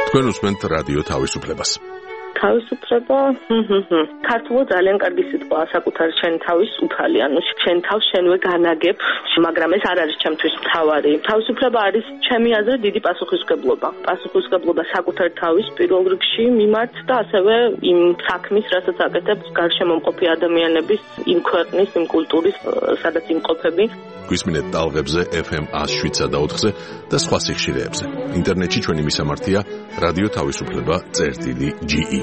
თქვენ უსმენთ რადიო თავისუფლებას. თავისუფლება, ქართულად ძალიან კარგი სიტყვაა საკუთარ შენ თავის უფალი, ანუ შენ თავს შენვე განაგებ, მაგრამ ეს არ არის ჩემთვის მთავარი. თავისუფლება არის ჩემი აზრით დიდი პასუხისმგებლობა. პასუხისმგებლობა საკუთარ თავის პირველ რიგში მიმართ და ასევე იმ საქმის, რასაც აკეთებს გარშემო მყოფი ადამიანების, იმ ქვეყნის, იმ კულტურის, სადაც იმყოფები. გვისმინეთ ტალღებზე ეფ ემ one oh seven და ოთხზე და სხვა სიხშირეებზე. ინტერნეტში ჩვენი მისამართია რადიო თავისუფლება წერტილი ჯი ი.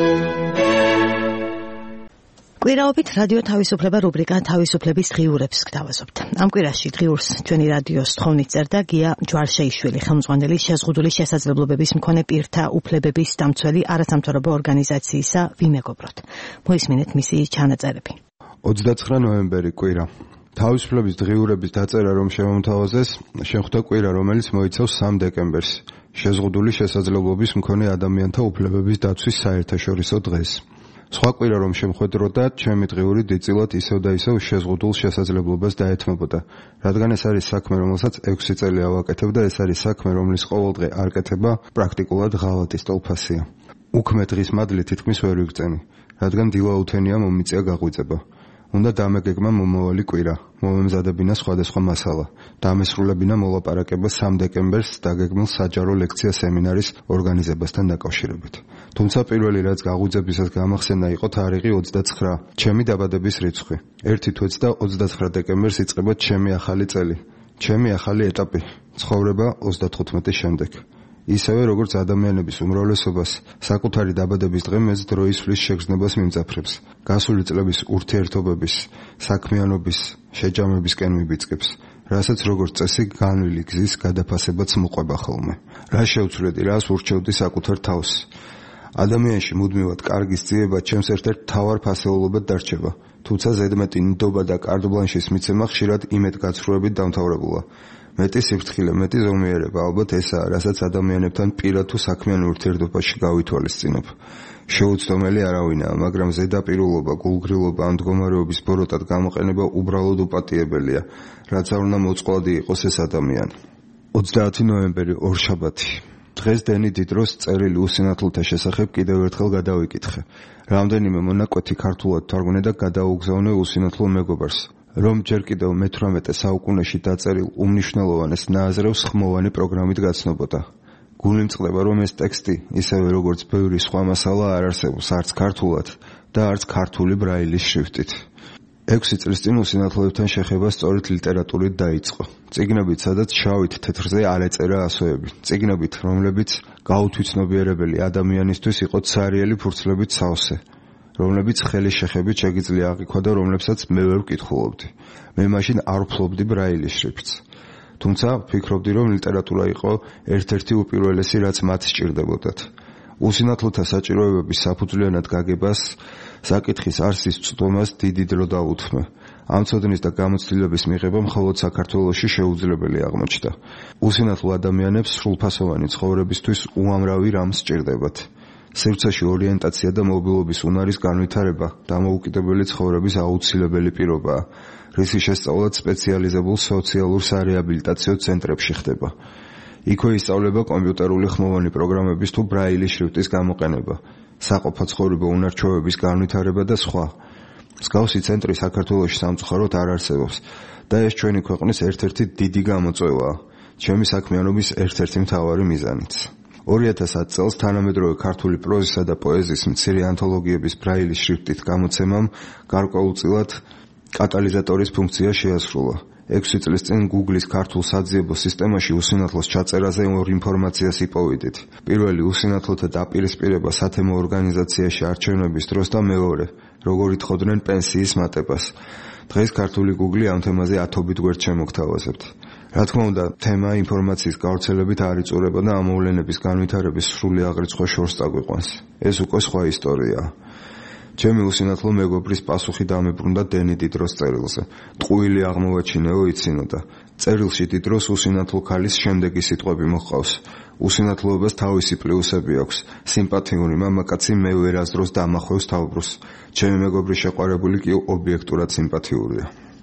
კვირაობით რადიო თავისუფლება რუბრიკა თავისუფლების დღიურებს გთავაზობთ. ამ კვირაში დღიურს ჩვენი რადიოს თხოვნით წერდა გია ჯვარშეიშვილი, ხელმძღვანელი შეზღუდული შესაძლებლობების მქონე პირთა უფლებების დამცველი არასამთავრობო ორგანიზაციისა ვიმეგობროთ. მოისმინეთ მისი ჩანაწერები. ოცდაცხრა ნოემბერი კვირა. თავისუფლების დღიურების დაწერა რომ შემომთავაზეს, შეხვდა კვირა, რომელიც მოიცავს სამ დეკემბერს, შეზღუდული შესაძლებლობის მქონე ადამიანთა უფლებების დაცვის საერთაშორისო დღეს. სხვა კვირა რომ შემხვედროდა, ჩემი დღიური დიდწილად ისევ და ისევ შეზღუდულ შესაძლებლობას დაეთმობოდა, რადგან ეს არის საქმე, რომელსაც ექვსი წელი ავაკეთებ და ეს არის საქმე, რომლის ყოველდღე არ კეთება პრაქტიკულად ღალატის ტოლფასია. უქმე დღის მადლი თითქმის ვერ ვიგწენი, რადგან დილაუთენია მომიწია გაღვიძება. უნდა დამეგეგმა მომავალი კვირა, მომემზადებინა სხვადასხვა მასალა, დამესრულებინა მოლაპარაკება სამ დეკემბერს დაგეგმილ საჯარო ლექცია სემინარის ორგანიზებასთან დაკავშირებით. თუმცა პირველი რაც გაღვიძებისას გამახსენდა იყო თარიღი ოცდაცხრა, ჩემი დაბადების რიცხვი. ერთი თვეც და ოცდაცხრა დეკემბერს იწყება ჩემი ახალი წელი, ჩემი ახალი ეტაპი, ცხოვრება ოცდათხუთმეტის შემდეგ. ისევე როგორც ადამიანების უმრავლესობას, საკუთარი დაბადების დღე მეც დროის ფლის შეგრძნებას მიმძაფრებს. გასული წლების ურთიერთობების, საქმიანობის, შეჯამებისკენ მიბიძგებს, რასაც როგორც წესი განვლილი გზის გადაფასებაც მოყვება ხოლმე. რა შევცვლედი, რას ურჩევდი საკუთარ თავს? ადამიანში მუდმივად კარგის ძიება ჩემს ერთ-ერთ მთავარ ფასეულობად დარჩება, თუმცა ზედმეტი ნდობა და კარდბლანშის მიცემა ხშირად იმედგაცრუებით დამთავრებულა. მეტი სიფრთხილე, მეტი ზომიერება, ალბათ ესაა, რასაც ადამიანებთან პირად თუ საქმიან ურთიერთობაში გავითვალისწინებ. შეუცდომელი არავინაა, მაგრამ ზედაპირულობა, გულგრილობა ან მდგომარეობის ბოროტად გამოყენება უბრალოდ უპატიებელია, რაც არ უნდა მოწყვლადი იყოს ეს ადამიანი. ოცდაათი ნოემბერი, ორშაბათი. დღეს დენი დიდროს წერილი უსინათლოთა შესახებ კიდევ ერთხელ გადავიკითხე. რამდენიმე მონაკვეთი ქართულად თარგმნე და გადაუგზავნე უსინათლო მეგობარს, რომ ჯერ კიდევ მეთვრამეტე საუკუნეში დაწერილ უმნიშვნელოვანეს ნააზრევს ხმოვანი პროგრამით გაცნობოდა. გული მწყდება, რომ ეს ტექსტი, ისევე როგორც ბევრი სხვა მასალა არ არსებობს არც ქართულად და არც ქართული ბრაილის შრიფტით. ექვსი წლის წინ უსინათლოებთან შეხება სწორედ ლიტერატურით დაიწყო. წიგნებით, სადაც შავით თეთრზე არ ეწერა ასოები. წიგნებით, რომლებიც გაუთვითნობიერებელი ადამიანისთვის იყო ცარიელი ფურცლებით სავსე, რომლებიც ხელის შეხებით შეგიძლია აღიქვა და რომლებსაც მე ვერ ვკითხულობდი. მე მაშინ არ ვფლობდი ბრაილის შრიფტს. თუმცა ვფიქრობდი, რომ ლიტერატურა იყო ერთ-ერთი უპირველესი, რაც მათ სჭირდებოდათ. უსინათლოთა საჭიროებების საფუძვლიანად გაგებას, საკითხის არსის წვდომას დიდი დრო დაუთმე. ამ ცოდნის და გამოცდილების მიღება მხოლოდ საქართველოში შეუძლებელი აღმოჩნდა. უსინათლო ადამიანებს სრულფასოვანი ცხოვრებისთვის უამრავი რამ სჭირდებათ. სივრცეში ორიენტაცია და მობილობის უნარის განვითარება დამოუკიდებელი ცხოვრების აუცილებელი პირობაა, რისი შესწავლაც სპეციალიზებულ სოციალურ სარეაბილიტაციო ცენტრებში ხდება. იქვე ისწავლება კომპიუტერული ხმოვანი პროგრამების თუ ბრაილის შრიფტის გამოყენება, საყოფა ცხოვრება უნარჩვევების განვითარება და სხვა. მსგავსი ცენტრი საქართველოში სამწუხაროდ არ არსებობს და ეს ჩვენი ქვეყნის ერთ-ერთი დიდი გამოწვევაა, ჩემი საქმიანობის ერთ-ერთი მთავარი მიზანიც. ორი ათას ათი წელს თანამედროვე ქართული პროზისა და პოეზიის მცირე ანთოლოგიების ბრაილის შრიფტით გამოცემამ გარკვეულწილად კატალიზატორის ფუნქცია შეასრულა. ექვსი წლის წინ Google-ის ქართულ საძიებო სისტემაში უსინათლოს ჩაწერაზე ორ ინფორმაციას იპოვიდით. პირველი უსინათლოთა დაპირისპირება სათემო ორგანიზაციაში არჩევნების დროს და მეორე, როგორ ითხოვდნენ პენსიის მატებას. დღეს ქართული Google ამ თემაზე ათობით გვერდს შემოგთავაზებთ. რა თქმა უნდა, თემა ინფორმაციის გავრცელებით არ იწურება და ამ მოვლენების განვითარების სრული აღრიცხვა შორს წაგვიყვანს. ეს უკვე სხვა ისტორიაა. ჩემი უსინათლო მეგობრის პასუხი დამებრუნდა დენი დიდროს წერილზე. ტყუილი აღმოვაჩინეო იცინოდა. წერილში დიდროს უსინათლო ქალის შემდეგი სიტყვები მოჰყავს. უსინათლოებას თავისი პლუსები აქვს. სიმპათიური მამაკაცი მე ვერასდროს დამახვევს თავბრუსს. ჩემი მეგობრის შეყვარებული კი ობიექტურად სიმპათიურია.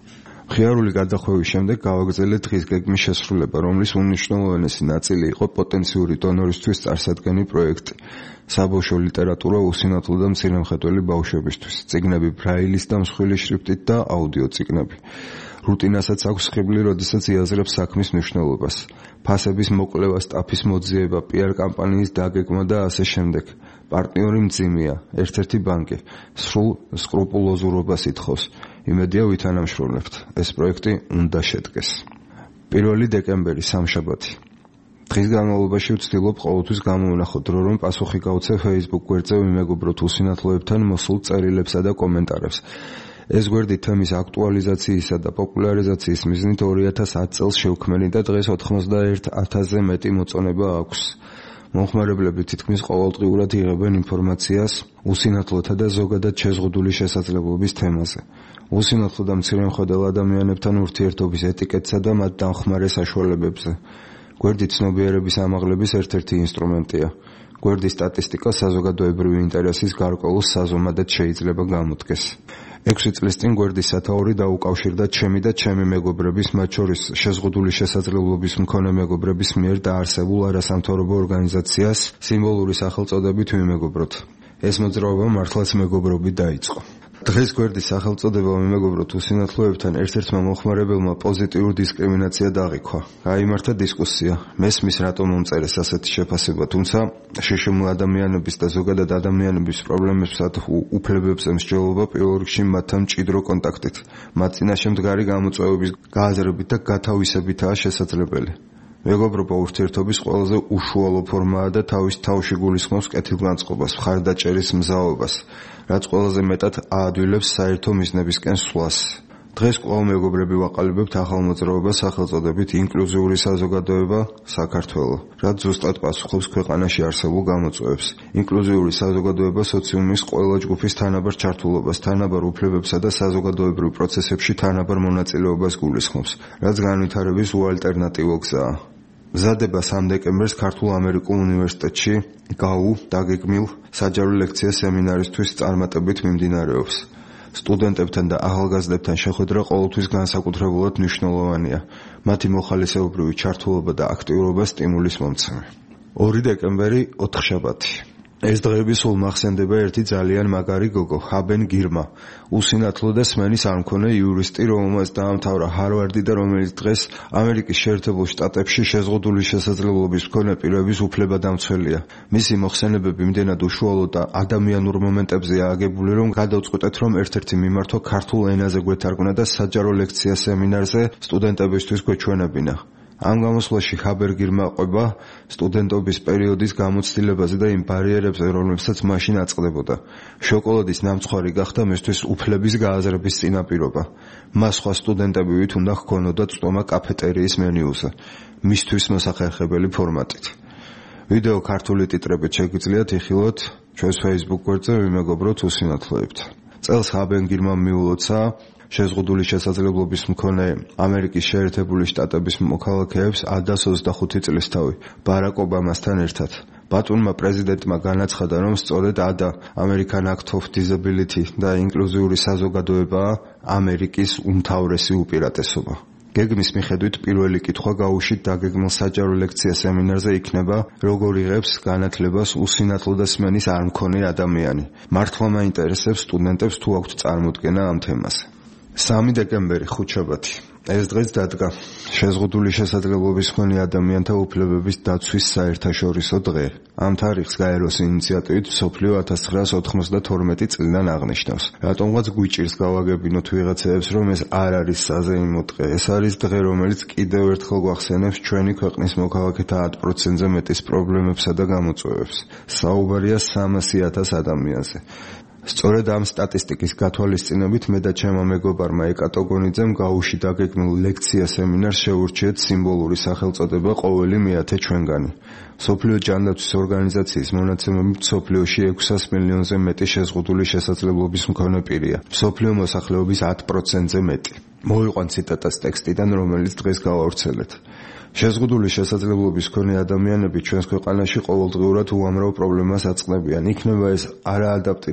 ხიარული გადახვევის შემდეგ გავაგრძელეთ დღის გეგმის შესრულება, რომლის უმნიშვნელოვანესი ნაწილი იყო პოტენციური დონორისთვის წარსადგენი პროექტი. საბავშვო ლიტერატურა უსინათლო და მცირემხედველი ბავშვებისთვის, წიგნები ბრაილის და მსხვილი შრიფტით და აუდიო წიგნები. რუტინასაც აქვს ხიბლი, როდესაც იაზრებს საქმის მნიშვნელობას. ფასების მოკლევა, სტაფის მოძიება, პიარ კამპანიის დაგეგმა და ასე შემდეგ. პარტნიორი მძიმეა, ერთ-ერთი ბანკი, სრულ სკრუპულოზურობას ითხოვს. იმედია ვითანამშრომლებთ. ეს პროექტი უნდა შედგეს. პირველი დეკემბერი, სამშაბათი. დღის განმავლობაში ვცდილობ ყოველთვის გამოვნახო დრო, რომ პასუხი გავცე Facebook გვერდზე ვიმეგობროთ უსინათლოებთან მოსულ წერილებსა და კომენტარებს. ეს გვერდი თემის აქტუალიზაციისა და პოპულარიზაციის მიზნით ორი ათას ათი წელს შევქმნი და დღეს ოცდაერთ ათასზე მეტი მოწონება აქვს. მომხმარებლები თითქმის ყოველდღიურად იღებენ ინფორმაციას უსინათლოთა და ზოგადად შეზღუდული შესაძლებლობის თემაზე. უსინათლო და მცირემხედველ ადამიანებთან ურთიერთობის ეტიკეტსა და მათ დამხმარე საშუალებებზე. გვერდი ცნობიერების ამაღლების ერთ-ერთი ინსტრუმენტია. გვერდის სტატისტიკა საზოგადოებრივი ინტერესის გარკვეულ საზომადად შეიძლება გამოდგეს. ექვსი წლის წინ გვერდის სათაური დაუკავშირდა ჩემი და ჩემი მეგობრების, მათ შორის შეზღუდული შესაძლებლობის მქონე მეგობრების მიერ დაარსებულ არასამთავრობო ორგანიზაციას სიმბოლური სახელწოდებით ვიმეგობროთ. ეს მოძრაობა მართლაც მეგობრობით დაიწყო. დღეს გვერდის სახელწოდება ვიმეგობროთ უსინათლოებთან ერთ-ერთმა მომხმარებელმა პოზიტიურ დისკრიმინაცია დაღიქვა. გაიმართა დისკუსია. მესმის რატომ მომწერეს ასეთი შეფასება, თუმცა შეშმულ ადამიანების და ზოგადად ადამიანების პრობლემებსა და უფლებებზე მსჯელობა პირველ რიგში მათთან მჭიდრო კონტაქტით, მათ წინაშე მდგარი გამოწვევების გააზრებით და გათავისებითაა შესაძლებელი. მეგობრობა ურთიერთობის ყველაზე უშუალო ფორმაა და თავის თავში გულისხმობს კეთილგანწყობას, მხარდაჭერის მზაობას, რაც ყველაზე მეტად აადვილებს საერთო მიზნებისკენ სვლას. დღეს კვლავ მეგობრები ვაყალიბებთ ახალ მოძრაობას სახელწოდებით ინკლუზიური საზოგადოება საქართველო, რაც ზუსტად პასუხობს ქვეყანაში არსებულ გამოწვევებს. ინკლუზიური საზოგადოება სოციუმის ყველა ჯგუფის თანაბარ ჩართულობას, თანაბარ უფლებებსა და საზოგადოებრივ პროცესებში თანაბარ მონაწილეობას გულისხმობს, რაც განვითარების უალტერნატივო გზაა. მზადება სამ დეკემბერს ქართულ-ამერიკულ უნივერსიტეტში გაუ დაგეგმილ საჯარო ლექცია სემინარისთვის წარმატებით მიმდინარეობს. სტუდენტებთან და ახალგაზრდებთან შეხვედრა ყოველთვის განსაკუთრებულად მნიშვნელოვანია. მათი მოხალისეობრივი ჩართულობა და აქტიურობა სტიმულის მომცემი. ორი დეკემბერი, ოთხშაბათი. ეს დღეები სულ მახსენდება ერთი ძალიან მაგარი გოგო, ჰაბენ გირმა, უსინათლო და სმენის არ მქონე იურისტი, რომელმაც დაამთავრა ჰარვარდი და რომელიც დღეს ამერიკის შეერთებულ შტატებში შეზღუდული შესაძლებლობის მქონე პირების უფლებადამცველია. მისი მოხსენებები იმდენად უშუალო და ადამიანურ მომენტებზეა აგებული, რომ გადავწყვეტეთ, რომ ერთ-ერთი მიმართვა ქართულ ენაზე გვეთარგმნა და საჯარო ლექცია სემინარზე სტუდენტებისთვის გვეჩვენებინა. ამ გამოსვლაში ჰაბერგირმა ყვება სტუდენტობის პერიოდის გამოცდილებაზე და იმ ბარიერებზე, რომლებსაც მაშინ აწყდებოდა. შოკოლადის ნამცხვარი გახდა მისთვის უფლების გააზრების წინაპირობა. მას სხვა სტუდენტებივით უნდა ჰქონოდა წვდომა კაფეტერიის მენიუზე, მისთვის მოსახერხებელი ფორმატით. ვიდეო ქართული ტიტრებით შეგვიძლიათ იხილოთ ჩვენს Facebook გვერდზე ვიმეგობროთ უსინათლოებთ. წელს ჰაბერგირმა მიულოცა შეზღუდული შესაძლებლობის მქონე ამერიკის შეერთებული შტატების მოქალაქეებს ადას ოცდახუთი წლისთავი ბარაკ ობამასთან ერთად. ბატონმა პრეზიდენტმა განაცხადა, რომ სწორედ ადა American Act of Disability და ინკლუზიური საზოგადოებაა ამერიკის უმთავრესი უპირატესობა. გეგმის მიხედვით პირველი კითხვა გაუშვით დაგეგმილ საჯარო ლექცია სემინარზე იქნება, როგორ იღებს განათლებას უსინათლო და სმენის არ მქონე ადამიანი. მართლა მაინტერესებს სტუდენტებს თუ აქვთ წარმოდგენა ამ თემაზე. სამი დეკემბერი, ხუთშაბათი. ეს დღეს დადგა შეზღუდული შესაძლებლობის მქონე ადამიანთა უფლებების დაცვის საერთაშორისო დღე. ამ თარიღს გაეროს ინიციატივით მსოფლიო ათას ცხრაას ოთხმოცდათორმეტი წლიდან აღნიშნავს. რატომღაც გვიჭირს გავაგებინოთ ვიღაცებს, რომ ეს არ არის საზეიმო დღე. ეს არის დღე, რომელიც კიდევ ერთხელ გვახსენებს ჩვენი ქვეყნის მოქალაქეთა ათ პროცენტზე მეტის პრობლემებსა და გამოწვევებს. საუბარია სამასი ათას ადამიანზე. სწორედ ამ სტატისტიკის გათვალისწინებით მე და ჩემმა მეგობარმა ეკატო გონიძემ გაუში დაგეგმილ ლექცია სემინარს შევურჩიეთ სიმბოლური სახელწოდება ყოველი მეათე ჩვენგანი. მსოფლიო ჯანდაცვის ორგანიზაციის მონაცემებით მსოფლიოში ექვსას მილიონზე მეტი შეზღუდული შესაძლებლობის მქონე პირია. მსოფლიო მოსახლეობის ათ პროცენტზე მეტი. მოვიყვან ციტატას ტექსტიდან, რომელიც დღეს გავავრცელეთ. შეზღუდული შესაძლებლობის მქონე ადამიანები ჩვენს ქვეყანაში ყოველდღიურად უამრავ პრობლემას აწყდებიან. იქნება ეს არაადაპტირებული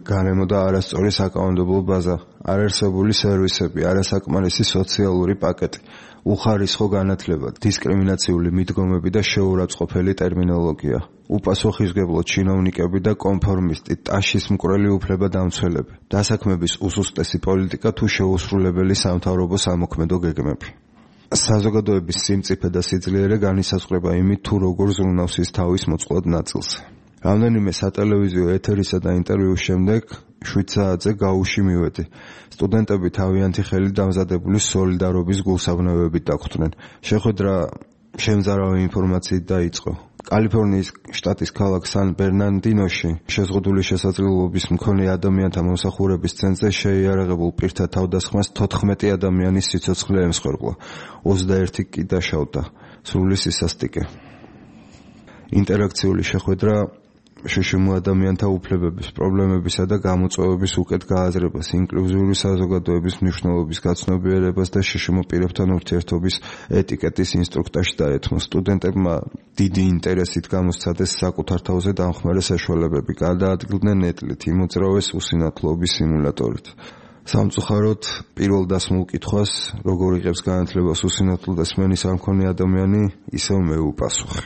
გარემო და არასწორი საკანონმდებლო ბაზა, არარსებული სერვისები, არასაკმარისი სოციალური პაკეტი, უხარისხო განათლება, დისკრიმინაციული მიდგომები და შეურაცხყოფელი ტერმინოლოგია, უპასუხისმგებლო ჩინოვნიკები და კონფორმისტი, ტაშის მკვრელი უფლებადამცველები, დასაქმების უსუსტესი პოლიტიკა თუ შეუსრულებელი სამთავრობო სამოქმედო გეგმები. საზოგადოების სიმწიფე და სიძლიერე განისაზღვრება იმით, თუ როგორ ზრუნავს ის თავის მოწყვლად ნაწილს. რამდენიმე სატელევიზიო ეთერისა და ინტერვიუს შემდეგ შვიდ საათზე გაუში მივედი. სტუდენტები თავიანთი ხელით დამზადებული სოლიდარობის გულსაბნევებით დახვდნენ. შეხვედრა შემზარავი ინფორმაციით დაიწყო. კალიფორნიის შტატის ქალაქ სან ბერნარდინოში შეზღუდული შესაძლებლობის მქონე ადამიანთა მომსახურების ცენტრზე შეიარაღებულ პირთა თავდასხმას თოთხმეტი ადამიანის სიცოცხლე ემსხვერპლა. ოცდაერთი კი დაშავდა. სრული სისასტიკე. ინტერაქციული შეხვედრა შშმ ადამიანთა უფლებების, პრობლემებისა და გამოწვევების უკეთ გააზრებას, ინკლუზიური საზოგადოების მნიშვნელობის გაცნობიერებას და შშმ პირებთან ურთიერთობის ეტიკეტის ინსტრუქტაჟს დაეთმო. სტუდენტებმა დიდი ინტერესით გამოსცადეს საკუთარ თავზე დამხმარე საშუალებები, გადაადგილდნენ ნეტლით, იმოძრავეს უსინათლოების სიმულატორით. სამწუხაროდ, პირველ დასმულ კითხვას, როგორ იღებს განათლებას უსინათლო და სმენის არ მქონე ადამიანი, ისევ მე ვუპასუხე.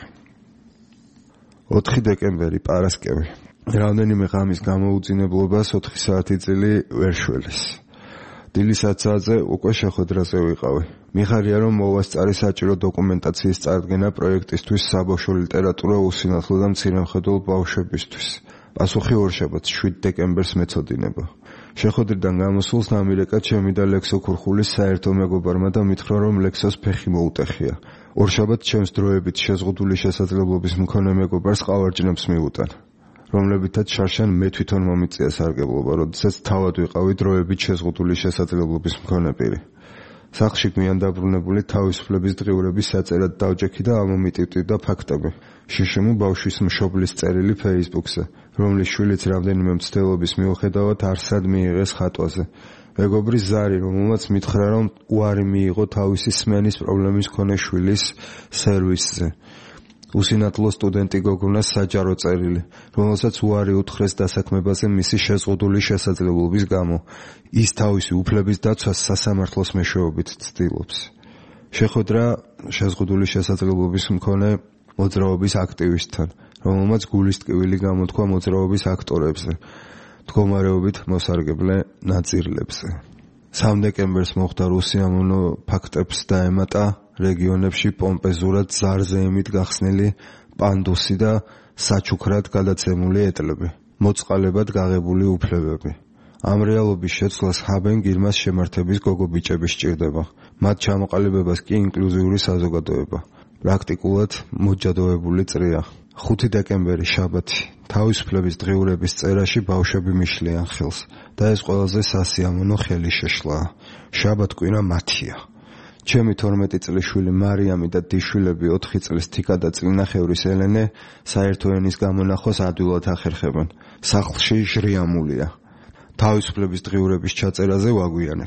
ოთხი დეკემბერი, პარასკევი. რამდენიმე ღამის გამოუძინებლობას ოთხი საათი წილი ვერ შველეს. დილის ათ საათზე უკვე შეხვედრაზე ვიყავი. მიხარია, რომ მოვასწარე საჭირო დოკუმენტაციის წარდგენა პროექტისთვის საბავშვო ლიტერატურა უსინათლო და მცირემხედველ ბავშვებისთვის. პასუხი ორშაბათს, შვიდ დეკემბერს მეწოდინება. შეხვედრიდან გამოსულს ნამირეკა ჩემი და ლექსო ქურხულის საერთო მეგობარმა და მითხრა, რომ ლექსოს ფეხი მოუტეხია. ორშაბათს ჩემს დროებით შეზღუდული შესაძლებლობის მქონე მეგობარს ყავარჯნებს მიუტან, რომლებითაც შარშან მე თვითონ მომიწია სარგებლობა, როდესაც თავად ვიყავი დროებით შეზღუდული შესაძლებლობის მქონე პირი. სახლში გვიან დაბრუნებული თავისუფლების დღიურების საწერად დავჯექი და ამომიტივტივდა ფაქტები. შშმ ბავშვის მშობლის წერილი Facebook-ზე, რომლის შვილიც რამდენიმე მცდელობის მიუხედავად არსად მიიღეს ხატვაზე. მეგობრის ზარი, რომელმაც მითხრა, რომ უარი მიიღო თავისი სმენის პრობლემის მქონე შვილის სერვისზე. უსინათლო სტუდენტი გოგონას საჯარო წერილი, რომელსაც უარი უთხრეს დასაქმებაზე მისი შეზღუდული შესაძლებლობის გამო. ის თავისი უფლების დაცვას სასამართლოს მეშვეობით ცდილობს. შეხვედრა შეზღუდული შესაძლებლობის მქონე მოძრაობის აქტივისტთან, რომელმაც გულის ტკივილი გამოთქვა მოძრაობის აქტორებზე. მდგომარეობით მოსარგებლე ნაწილებზე. სამ დეკემბერს მოხდა რუსიამონო ფაქტებს დაემატა რეგიონებში პომპეზურად ზარზეიმით გახსნილი პანდუსი და საჩუქრად გადაცემული ეტლები, მოწყალებად გაღებული უფლებები. ამ რეალობის შეცვლას ჰაბენ გირმას შემართების გოგობიჭები სჭირდება. მათ ჩამოყალიბებას კი ინკლუზიური საზოგადოება. პრაქტიკულად მოჯადოებული წრია. ხუთი დეკემბერი, შაბათი. თავისუფლების დღიურების წერაში ბავშვები მიშლიან ხელს და ეს ყველაზე სასიამოვნო ხელიშეშლაა. შაბათ-კვირა მათია. ჩემი თორმეტი წლის შვილი მარიამი და დიშვილები ოთხი წლის თიკა და წლინახევრის ელენე საერთო ენის გამონახოს ადვილად ახერხებენ. სახლში ჟრიამულია. თავისუფლების დღიურების ჩაწერაზე ვაგვიანებ.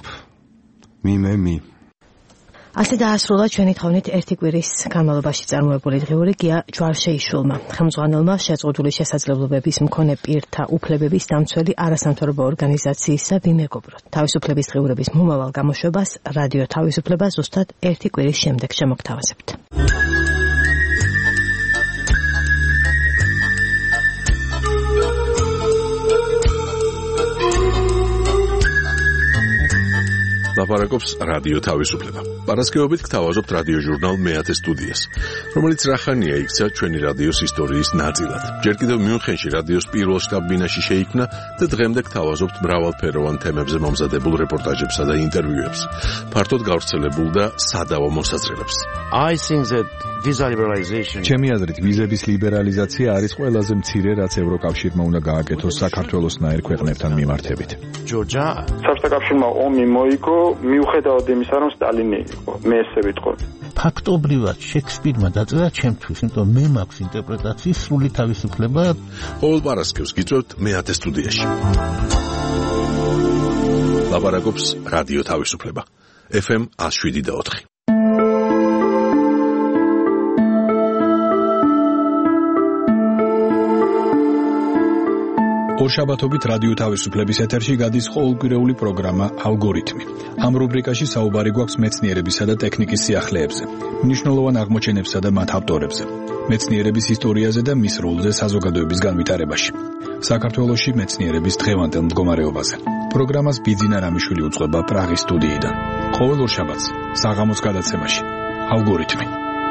მიმე მი ასე დაასრულა ჩვენი თავნით ერთი კვირის განმავლობაში წარმოებული დღიური გია ჯვარშეიშვილმა, ხელმძღვანელმა შეზღუდული შესაძლებლობების მქონე პირთა უფლებების დამცველი არასამთავრობო ორგანიზაციისა ვიმეგობროთ. თავისუფლების დღიურების მომავალ გამოშვებას რადიო თავისუფლება ზუსტად ერთი კვირის შემდეგ შემოგთავაზებთ. ლაპარაკობს რადიო თავისუფლება. პარასკევობით გთავაზობთ რადიო ჟურნალ მეათე სტუდიას, რომელიც რახანია იქცა ჩვენი რადიოს ისტორიის ნაწილად. ჯერ კიდევ მიუნხენში რადიოს პირველ შტაბ-ბინაში შეიქმნა და დღემდე გთავაზობთ მრავალფეროვან თემებზე მომზადებულ რეპორტაჟებსა და ინტერვიუებს, ფართოდ გავრცელებულ და სადავო მოსაზრებებს. I think that visa liberalization ჩემი აზრით ვიზების ლიბერალიზაცია არის ყველაზე მცირე, რაც ევროკავშირმა უნდა გააკეთოს საქართველოსნაირ ქვეყნებთან მიმართებით. ჯორჯა საბჭოთა კავშირმა ომი მოიგო მიუხედავად იმისა, რომ სტალინი იყო. მე ესე ვიტყოდი. ფაქტობრივად შექსპირმა დაწერა ჩემთვის, იმიტომ მე მაქვს ინტერპრეტაციის სრული თავისუფლება. ყოველ პარასკევს გიწევთ მეათე სტუდიაში. ლაპარაკობს რადიო თავისუფლება. ეფ ემ εκατო შვიდი და ოთხი. ორშაბათობით რადიო თავისუფლების ეთერში გადის ყოველკვირეული პროგრამა ალგორითმი. ამ რუბრიკაში საუბარი გვაქვს მეცნიერებისა და ტექნიკის სიახლეებზე, მნიშვნელოვან აღმოჩენებსა და მათ ავტორებზე, მეცნიერების ისტორიაზე და მის როლზე საზოგადოების განვითარებაში. საქართველოში მეცნიერების დღევანდელ მდგომარეობაზე. პროგრამას ბიძინა რამიშვილი უძღვება პრაღის სტუდიიდან. ყოველ ორშაბათს საღამოს გადაცემაში ალგორითმი.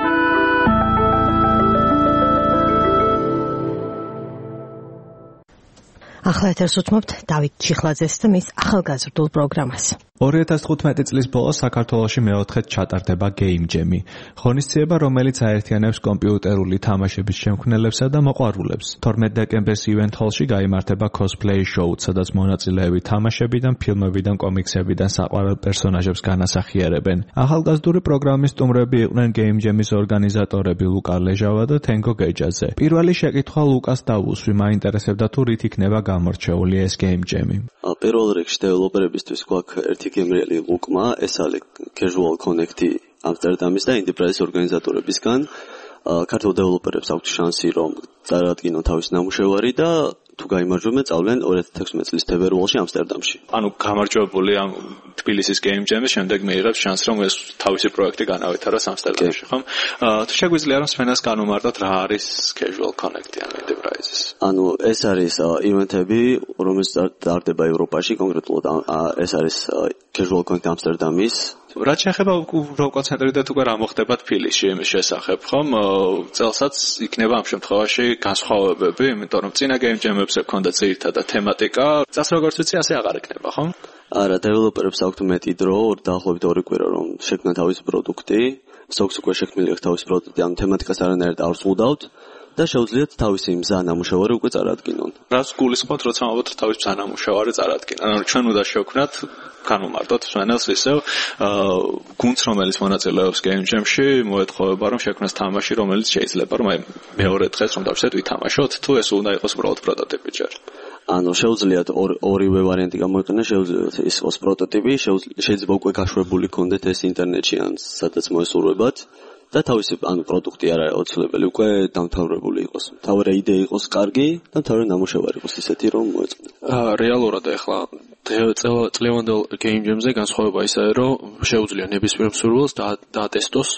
ახლა ეთერს უთმობთ დავით ჩიხლაძეს და მის ახალგაზრდულ პროგრამას. ორი ათას თხუთმეტი წლის ბოლოს საქართველოში მეოთხედ ჩატარდება Game Jam-ი, ღონისძიება, რომელიც აერთიანებს კომპიუტერული თამაშების შემქმნელებსა და მოყვარულებს. თორმეტ დეკემბერს ივენთ ჰოლში გაიმართება cosplay show, სადაც მონაწილეები თამაშებიდან, ფილმებიდან, კომიქსებიდან საყვარელ პერსონაჟებს განასახიერებენ. ახალგაზრდული პროგრამის სტუმრები იყვნენ Game Jam-ის ორგანიზატორები ლუკა ლეჟავა და თენგო გეჯაძე. პირველი შეკითხვა ლუკას დავუსვი, მაინტერესებდა თუ რით იქნება გამორჩეული ეს Game Jam-ი. პირველ რიგში დეველოპერებისთვის გვაქვს ერთი გემრიელი ლუკმა, ეს არის Casual Connect-ი ამსტერდამის და Enterprise ორგანიზატორებისგან. ქართულ დეველოპერებს აქვთ შანსი, რომ წარადგინონ თავის ნამუშევარი და თუ გაიმარჯვებენ, წავლენ ორი ათას თექვსმეტი წლის თებერვალში ამსტერდამში. ანუ გამარჯვებული ამ თბილისის Game Jam-ის შემდეგ მეიღებს შანსს, რომ ეს თავისი პროექტი განავითაროს ამსტერდამში, ხომ? თუ შეგვიძლია რომ სვენას განვმარტოთ, რა არის Casual Connect-ი ან Enterprise-ის? ანუ ეს არის ივენთები, რომელიც ტარდება ევროპაში, კონკრეტულად ეს არის Casual Connect ამსტერდამის. რაც შეეხება უკრაინა ცენტრი და თუ რა მოხდება თბილისში იმის შესახებ, ხომ? წელსაც იქნება ამ შემთხვევაში განსხვავებები, იმიტომ რომ წინა Game Jam-ებზე ქონდა ძირითადად თემატიკა, წელს როგორც ვიცი, ასე აღარ იქნება, ხომ? არა, დეველოპერებს აქვთ მეტი დრო, დაახლოებით ორი კვირა რომ შექმნან თავისი პროდუქტი, სოქს უკვე შექმნილი აქვს თავისი პროდუქტი, ამ თემატიკას არანაირად არ ვზღუდავთ. და შეუძლიათ თავისი მზა ნამუშევარი უკვე წარადგინონ. რაც გულისხმობთ, როცა ამბობთ თავის მზა ნამუშევარი წარადგინონ. ანუ ჩვენ უნდა შევქმნათ, განვმარტოთ სვენელს ისევ, გუნდს, რომელიც მონაწილეობს Game Jam-ში, მოეთხოვება, რომ შექმნას თამაში, რომელიც შეიძლება რომ აი მეორე დღეს რომ დავშეთ ვითამაშოთ, თუ ეს უნდა იყოს უბრალოდ პროტოტიპი ჯერ. ანუ შეუძლიათ ორივე ვარიანტი გამოიყენოს, შეუძლიათ ის იყოს პროტოტიპი, შეიძლება უკვე გაშვებული კონდეთ ეს ინტერნეტში ან სადაც მოესურვებათ. და თავისი ანუ პროდუქტი არა აუცილებელი უკვე დამთავრებული იყოს. თავი იდეა იყოს კარგი და თავი ნამუშევარი იყოს ისეთი რომ მოეწყო. რეალურად ახლა წლევანდელ Game Jam-ზე განსხვავება ისაა რომ შეუძლია ნებისმიერ მსურველს დაატესტოს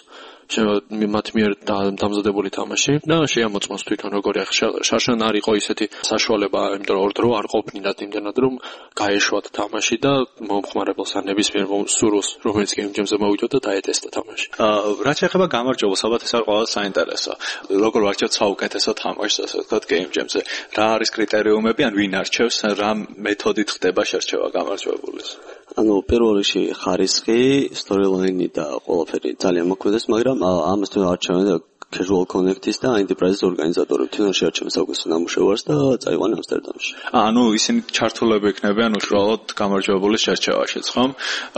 მათ მიერ დამზადებული თამაში და შეამოწმოს თვითონ როგორი შარშან არ იყო ისეთი საშუალება, იმიტომ რომ ორ დრო არ ყოფნინათ იმდენად რომ გაეშვათ თამაში და მომხმარებელს ან ნებისმიერ მსურველს რომელიც Game Jam-ზე მოვიდოდა და დაეტესტა თამაში. რაც შეეხება გამარჯვებას, ალბათ ეს არის ყველაზე საინტერესო. როგორ ვარჩევთ საუკეთესო თამაშს, ასე ვთქვათ, Game Jam-ზე? რა არის კრიტერიუმები, ან ვინ არჩევს, რა მეთოდით ხდება შერჩევა გამარჯვებულის? ანუ პირველ რიგში ხარისხი, storyline და ყველაფერი ძალიან მოქმედებს, მაგრამ ამასთან არჩევენ Casual Connect-ის და Enterprise ორგანიზატორები თვითონ შეარჩევენ საუკეთესო ნამუშევარს და წაიყვანენ ამსტერდამში. ანუ ისინი ჩართულები იქნებიან უშუალოდ გამარჯვებულის შერჩევაშიც, ხომ?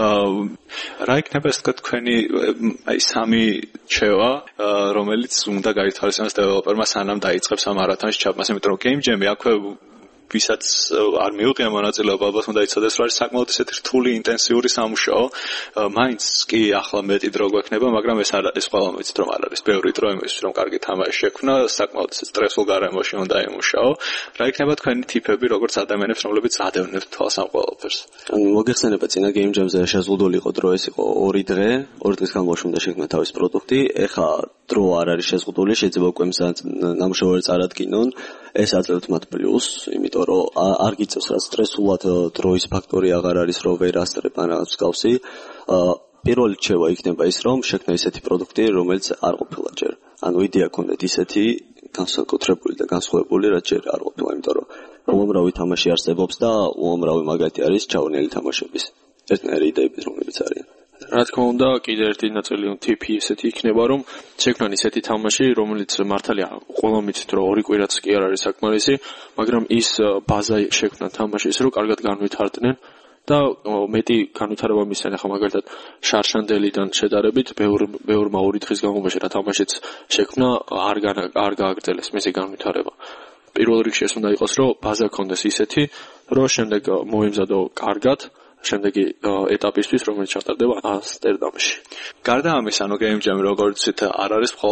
რა იქნება ეს თქვა თქვენი აი სამი რჩევა, რომელიც უნდა გაითვალისწინოს დეველოპერმა სანამ დაიწყებს ამ მარათონში ჩაბმას, იმიტომ რომ Game Jam-ი აქვე ვისაც არ მიუღია მონაწილეობა, ალბათ უნდა იცოდეს, რომ არის საკმაოდ ისეთი რთული, ინტენსიური სამუშაო. მაინც კი ახლა მეტი დრო გვექნება, მაგრამ ეს არ არის ყველა მეცით რომ არ არის. ბევრი დრო იმისთვის, რომ კარგი თამაში შექმნა, საკმაოდ სტრესულ გარემოში უნდა იმუშაო. რა იქნება თქვენი ტიპები, როგორც ადამიანებს, რომლებიც ადევნებთ თვალს ამ ყველაფერს? ანუ მოგეხსენება წინა Game Jam-ზე შეზღუდული იყო დრო, ეს იყო ორი დღე, ორი დღის განმავლობაში უნდა შექმნა თავის პროდუქტი. ეხლა დრო არ არის შეზღუდული, შეიძლება უკვე ნამუშევარი წარადგინონ. ეს აძლევთ მათ პლუს, იმიტომ რომ არ გიწევს რა სტრესულად დროის ფაქტორი აღარ არის, რომ ვერ ასწრებ ან რაღაც მსგავსი. პირველი რჩევა იქნება ის, რომ შექმნა ისეთი პროდუქტი, რომელიც არ ყოფილა ჯერ. ანუ იდეა ქონდეთ ისეთი განსაკუთრებული და განსხვავებული, რაც ჯერ არ ყოფილა, იმიტომ რომ უამრავი თამაში არსებობს და უამრავი მაგალითი არის ჩავნილი თამაშების. ერთნაირი იდეები რომლებიც არიან. რა თქმა უნდა, კიდევ ერთი ნაწილი ტიპი ისეთი იქნება, რომ შექმნან ისეთი თამაში, რომელიც მართალია ყველა მიცით, რომ ორი კვირაც კი არ არის საკმარისი, მაგრამ ის ბაზა შექმნან თამაშის, რომ კარგად განვითარდნენ და მეტი განვითარება მისცენ. ახლა მაგალითად შარშანდელიდან შედარებით, ბევრ ბევრმა ორი დღის განმავლობაში რა თამაშიც შექმნა, არ არ გააგრძელეს მისი განვითარება. პირველ რიგში ეს უნდა იყოს, რომ ბაზა ქონდეს ისეთი, რომ შემდეგ მოემზადო კარგად შემდეგი ეტაპისთვის, რომელიც ჩატარდება ამსტერდამში. გარდა ამის, ანუ Game Jam-ი როგორც ვთქვით, არ არის მხოლოდ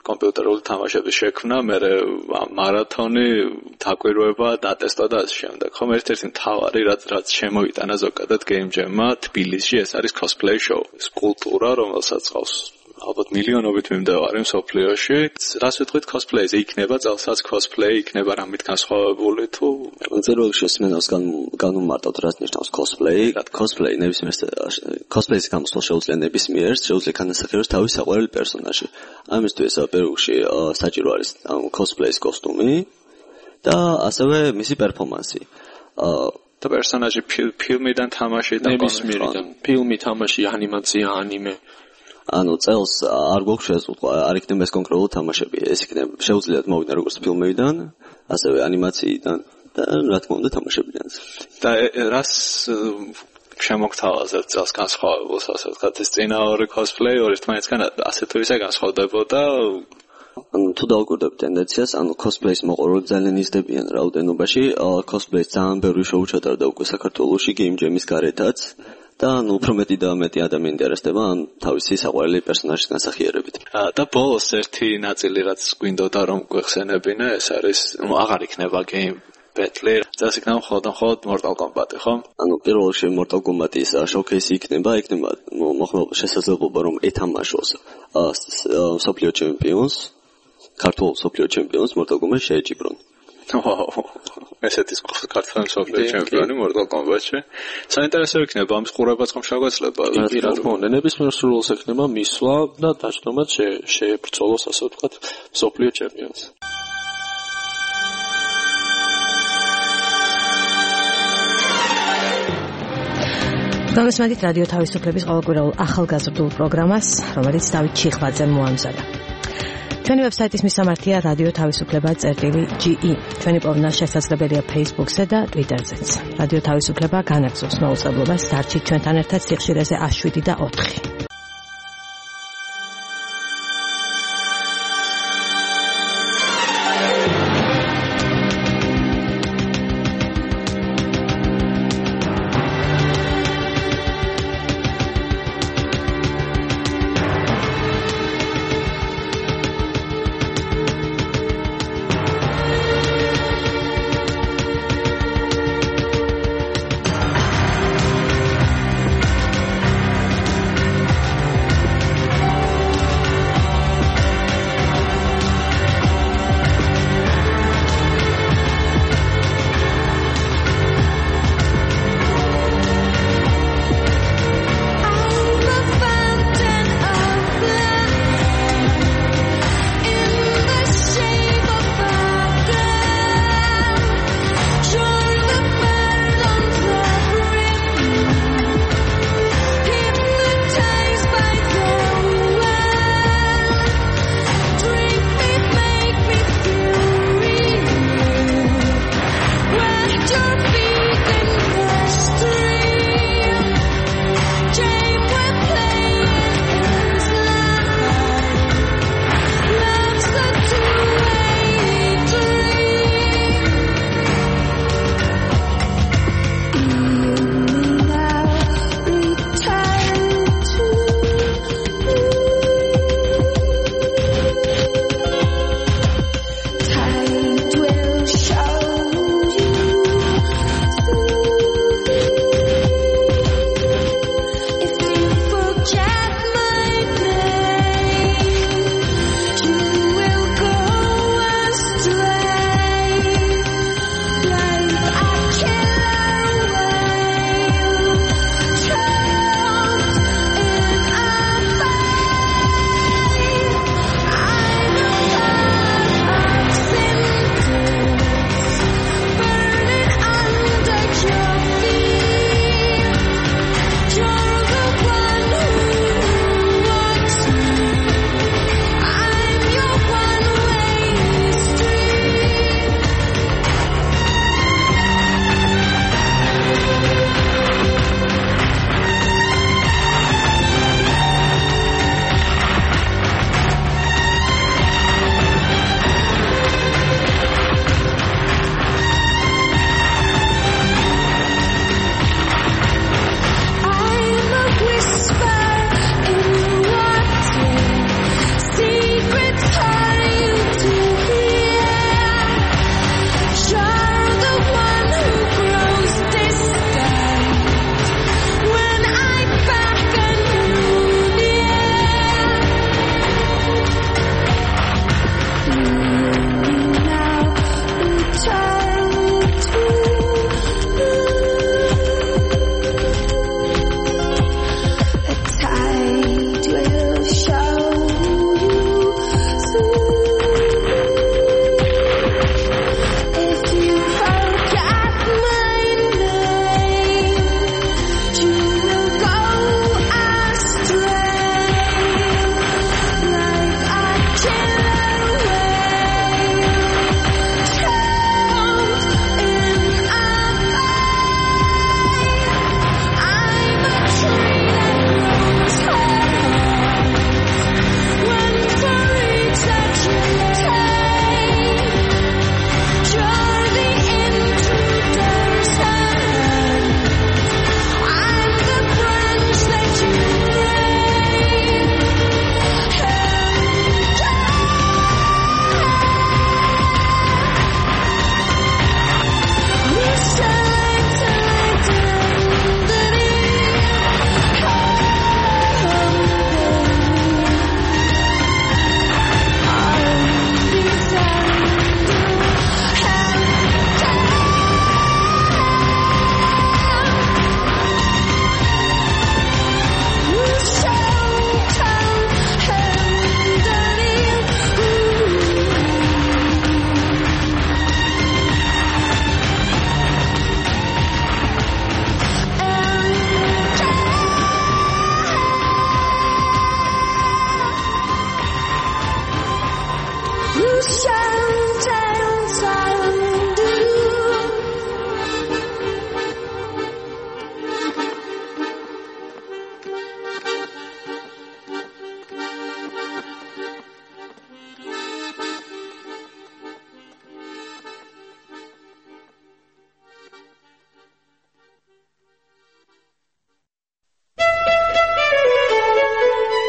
კომპიუტერული თამაშების შექმნა, მე მარათონი, დაკვირვება, დატესტა და ამ შემდეგ. ხომ ერთ-ერთი მთავარი რაც რაც შემოიტანა ზოგადად Game Jam-მა თბილისში ეს არის cosplay show. ეს კულტურა, რომელსაც ყავს ალბათ მილიონობით მიმდევარი მსოფლიოში. რას ვიტყვით cosplay-ზე? იქნება წელსაც cosplay, იქნება რამით განსხვავებული თუ წერილში ესმენავს განუმარტავთ რაც ნიშნავს cosplay. cosplay ნებისმიერ cosplay-ს გამოსვლა შეუძლია ნებისმიერს, შეუძლია განასახიეროს თავის საყვარელი პერსონაჟი. ამისთვის პირველში საჭირო არის cosplay-ის კოსტუმი და ასევე მისი პერფორმანსი. და პერსონაჟი ფილმიდან თამაში და ნებისმიერიდან ფილმი, თამაში, ანიმაცია, ანიმე ანუ წელს არ გვაქვს შეზღუდვა, არ იქნება ეს კონკრეტული თამაშები, ეს იქნება შეუძლიათ მოვიდნენ როგორც ფილმებიდან, ასევე ანიმაციიდან და რა თქმა უნდა თამაშებიდანაც. და რას შემოგთავაზებთ წელს განსხვავებულს, ასე ვთქვათ, ეს წინა ორი cosplay ორი ერთმანეთისგან ასე თუ ისე განსხვავდებოდა? ანუ თუ დავუკვირდებით ტენდენციას, ანუ cosplay-ის მოყვარულები ძალიან იზრდებიან რაოდენობაში, cosplay-ს ძალიან ბევრი შოუ ჩატარდა უკვე საქართველოში Game Jam-ის გარეთაც. და ნუ უფრო მეტი და მეტი ადამიანი ინტერესდება ამ თავისი საყვარელი პერსონაჟის განსახიერებით. და ბოლოს ერთი ნაწილი რაც გვინდოდა რომ გვეხსენებინა, ეს არის, ნუ აღარ იქნება game battle, წელს იქნება მხოლოდ მხოლოდ Mortal Kombat-ი, ხო? ანუ პირველ რიგში Mortal Kombat-ის showcase-ი იქნება, იქნება მოხმარება შესაძლებლობა რომ ეთამაშოს მსოფლიო ჩემპიონს, ქართულ მსოფლიო ჩემპიონს Mortal Kombat-ში შეეჭიბრონ. ესეთი ქართული მსოფლიო ჩემპიონი Mortal Kombat-ში. საინტერესო იქნება ამის ყურებაც ხომ შეგვეძლება. კი, რა თქმა უნდა, ნებისმიერ სრულს ექნება მისვლა და დაჯდომად შეებრწოლოს, ასე ვთქვათ, მსოფლიო ჩემპიონს. გამოსმენთ რადიო თავისუფლების ყოველკვირეულ ახალგაზრდულ პროგრამას, რომელიც დავით ჩიხლაძემ მოამზადა. ჩვენი ვებსაიტის მისამართია რადიო თავისუფლება წერტილი ჯი ი. ჩვენი პოვნა შესაძლებელია Facebook-ზე და Twitter-ზეც. რადიო თავისუფლება განაგზობს მაუწყებლობას დარჩით ჩვენთან ერთად სიხშირეზე ათს შვიდი და ოთხი.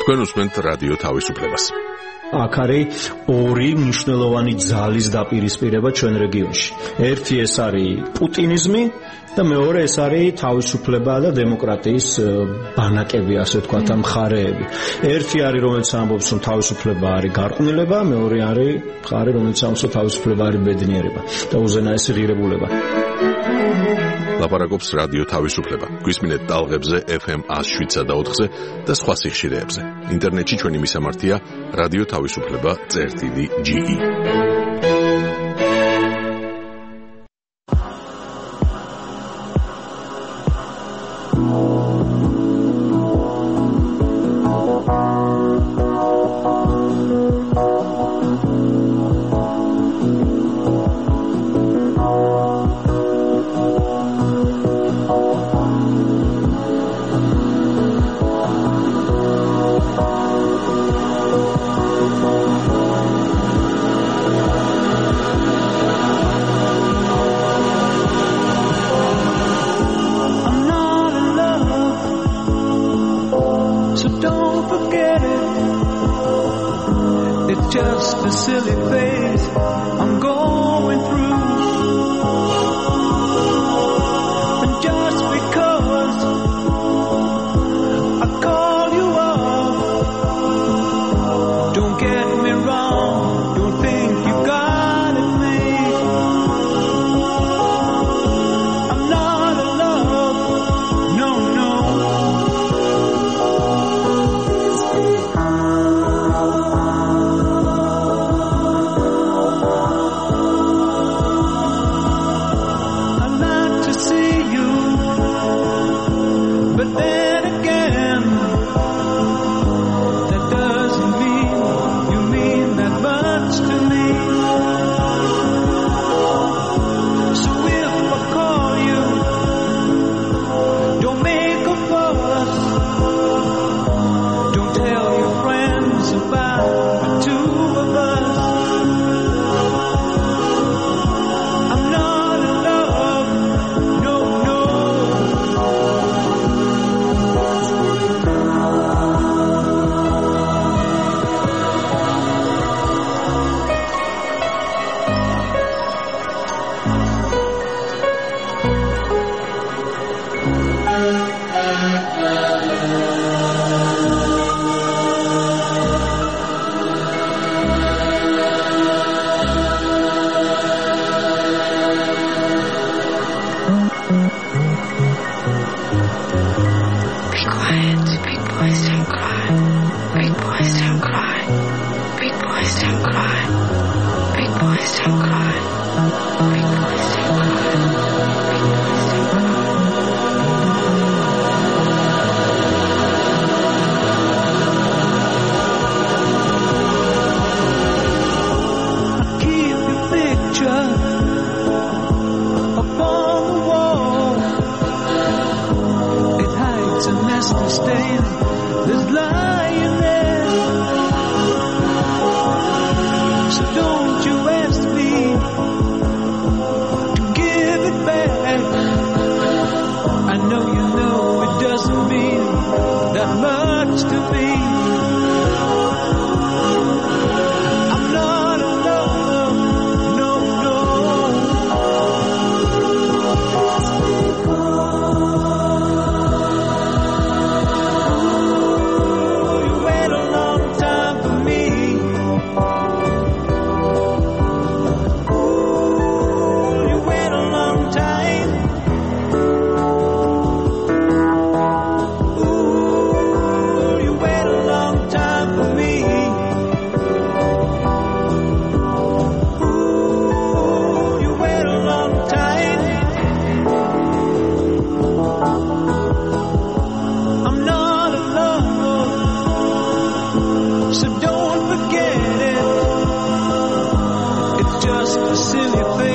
თქვენ უსმენთ რადიო თავისუფლებას. აქ არის ორი მნიშვნელოვანი ძალის დაპირისპირება ჩვენ რეგიონში. ერთი ეს არის პუტინიზმი და მეორე ეს არის თავისუფლება და დემოკრატიის ბანაკები, ასე ვთქვათ, ამ მხარეები. ერთი არის, რომელიც ამბობს, რომ თავისუფლება არის გარყვნილება, მეორე არის მხარე, რომელიც ამბობს, რომ თავისუფლება არის ბედნიერება და უზენაესი ღირებულება. ლაპარაკობს რადიო თავისუფლება. გვისმინეთ ტალღებზე ეფ ემ one oh seven და ოთხზე და სხვა სიხშირეებზე. ინტერნეტში ჩვენი მისამართია რადიო თავისუფლება წერტილი ჯი ი. So don't forget it. It's just a silly thing.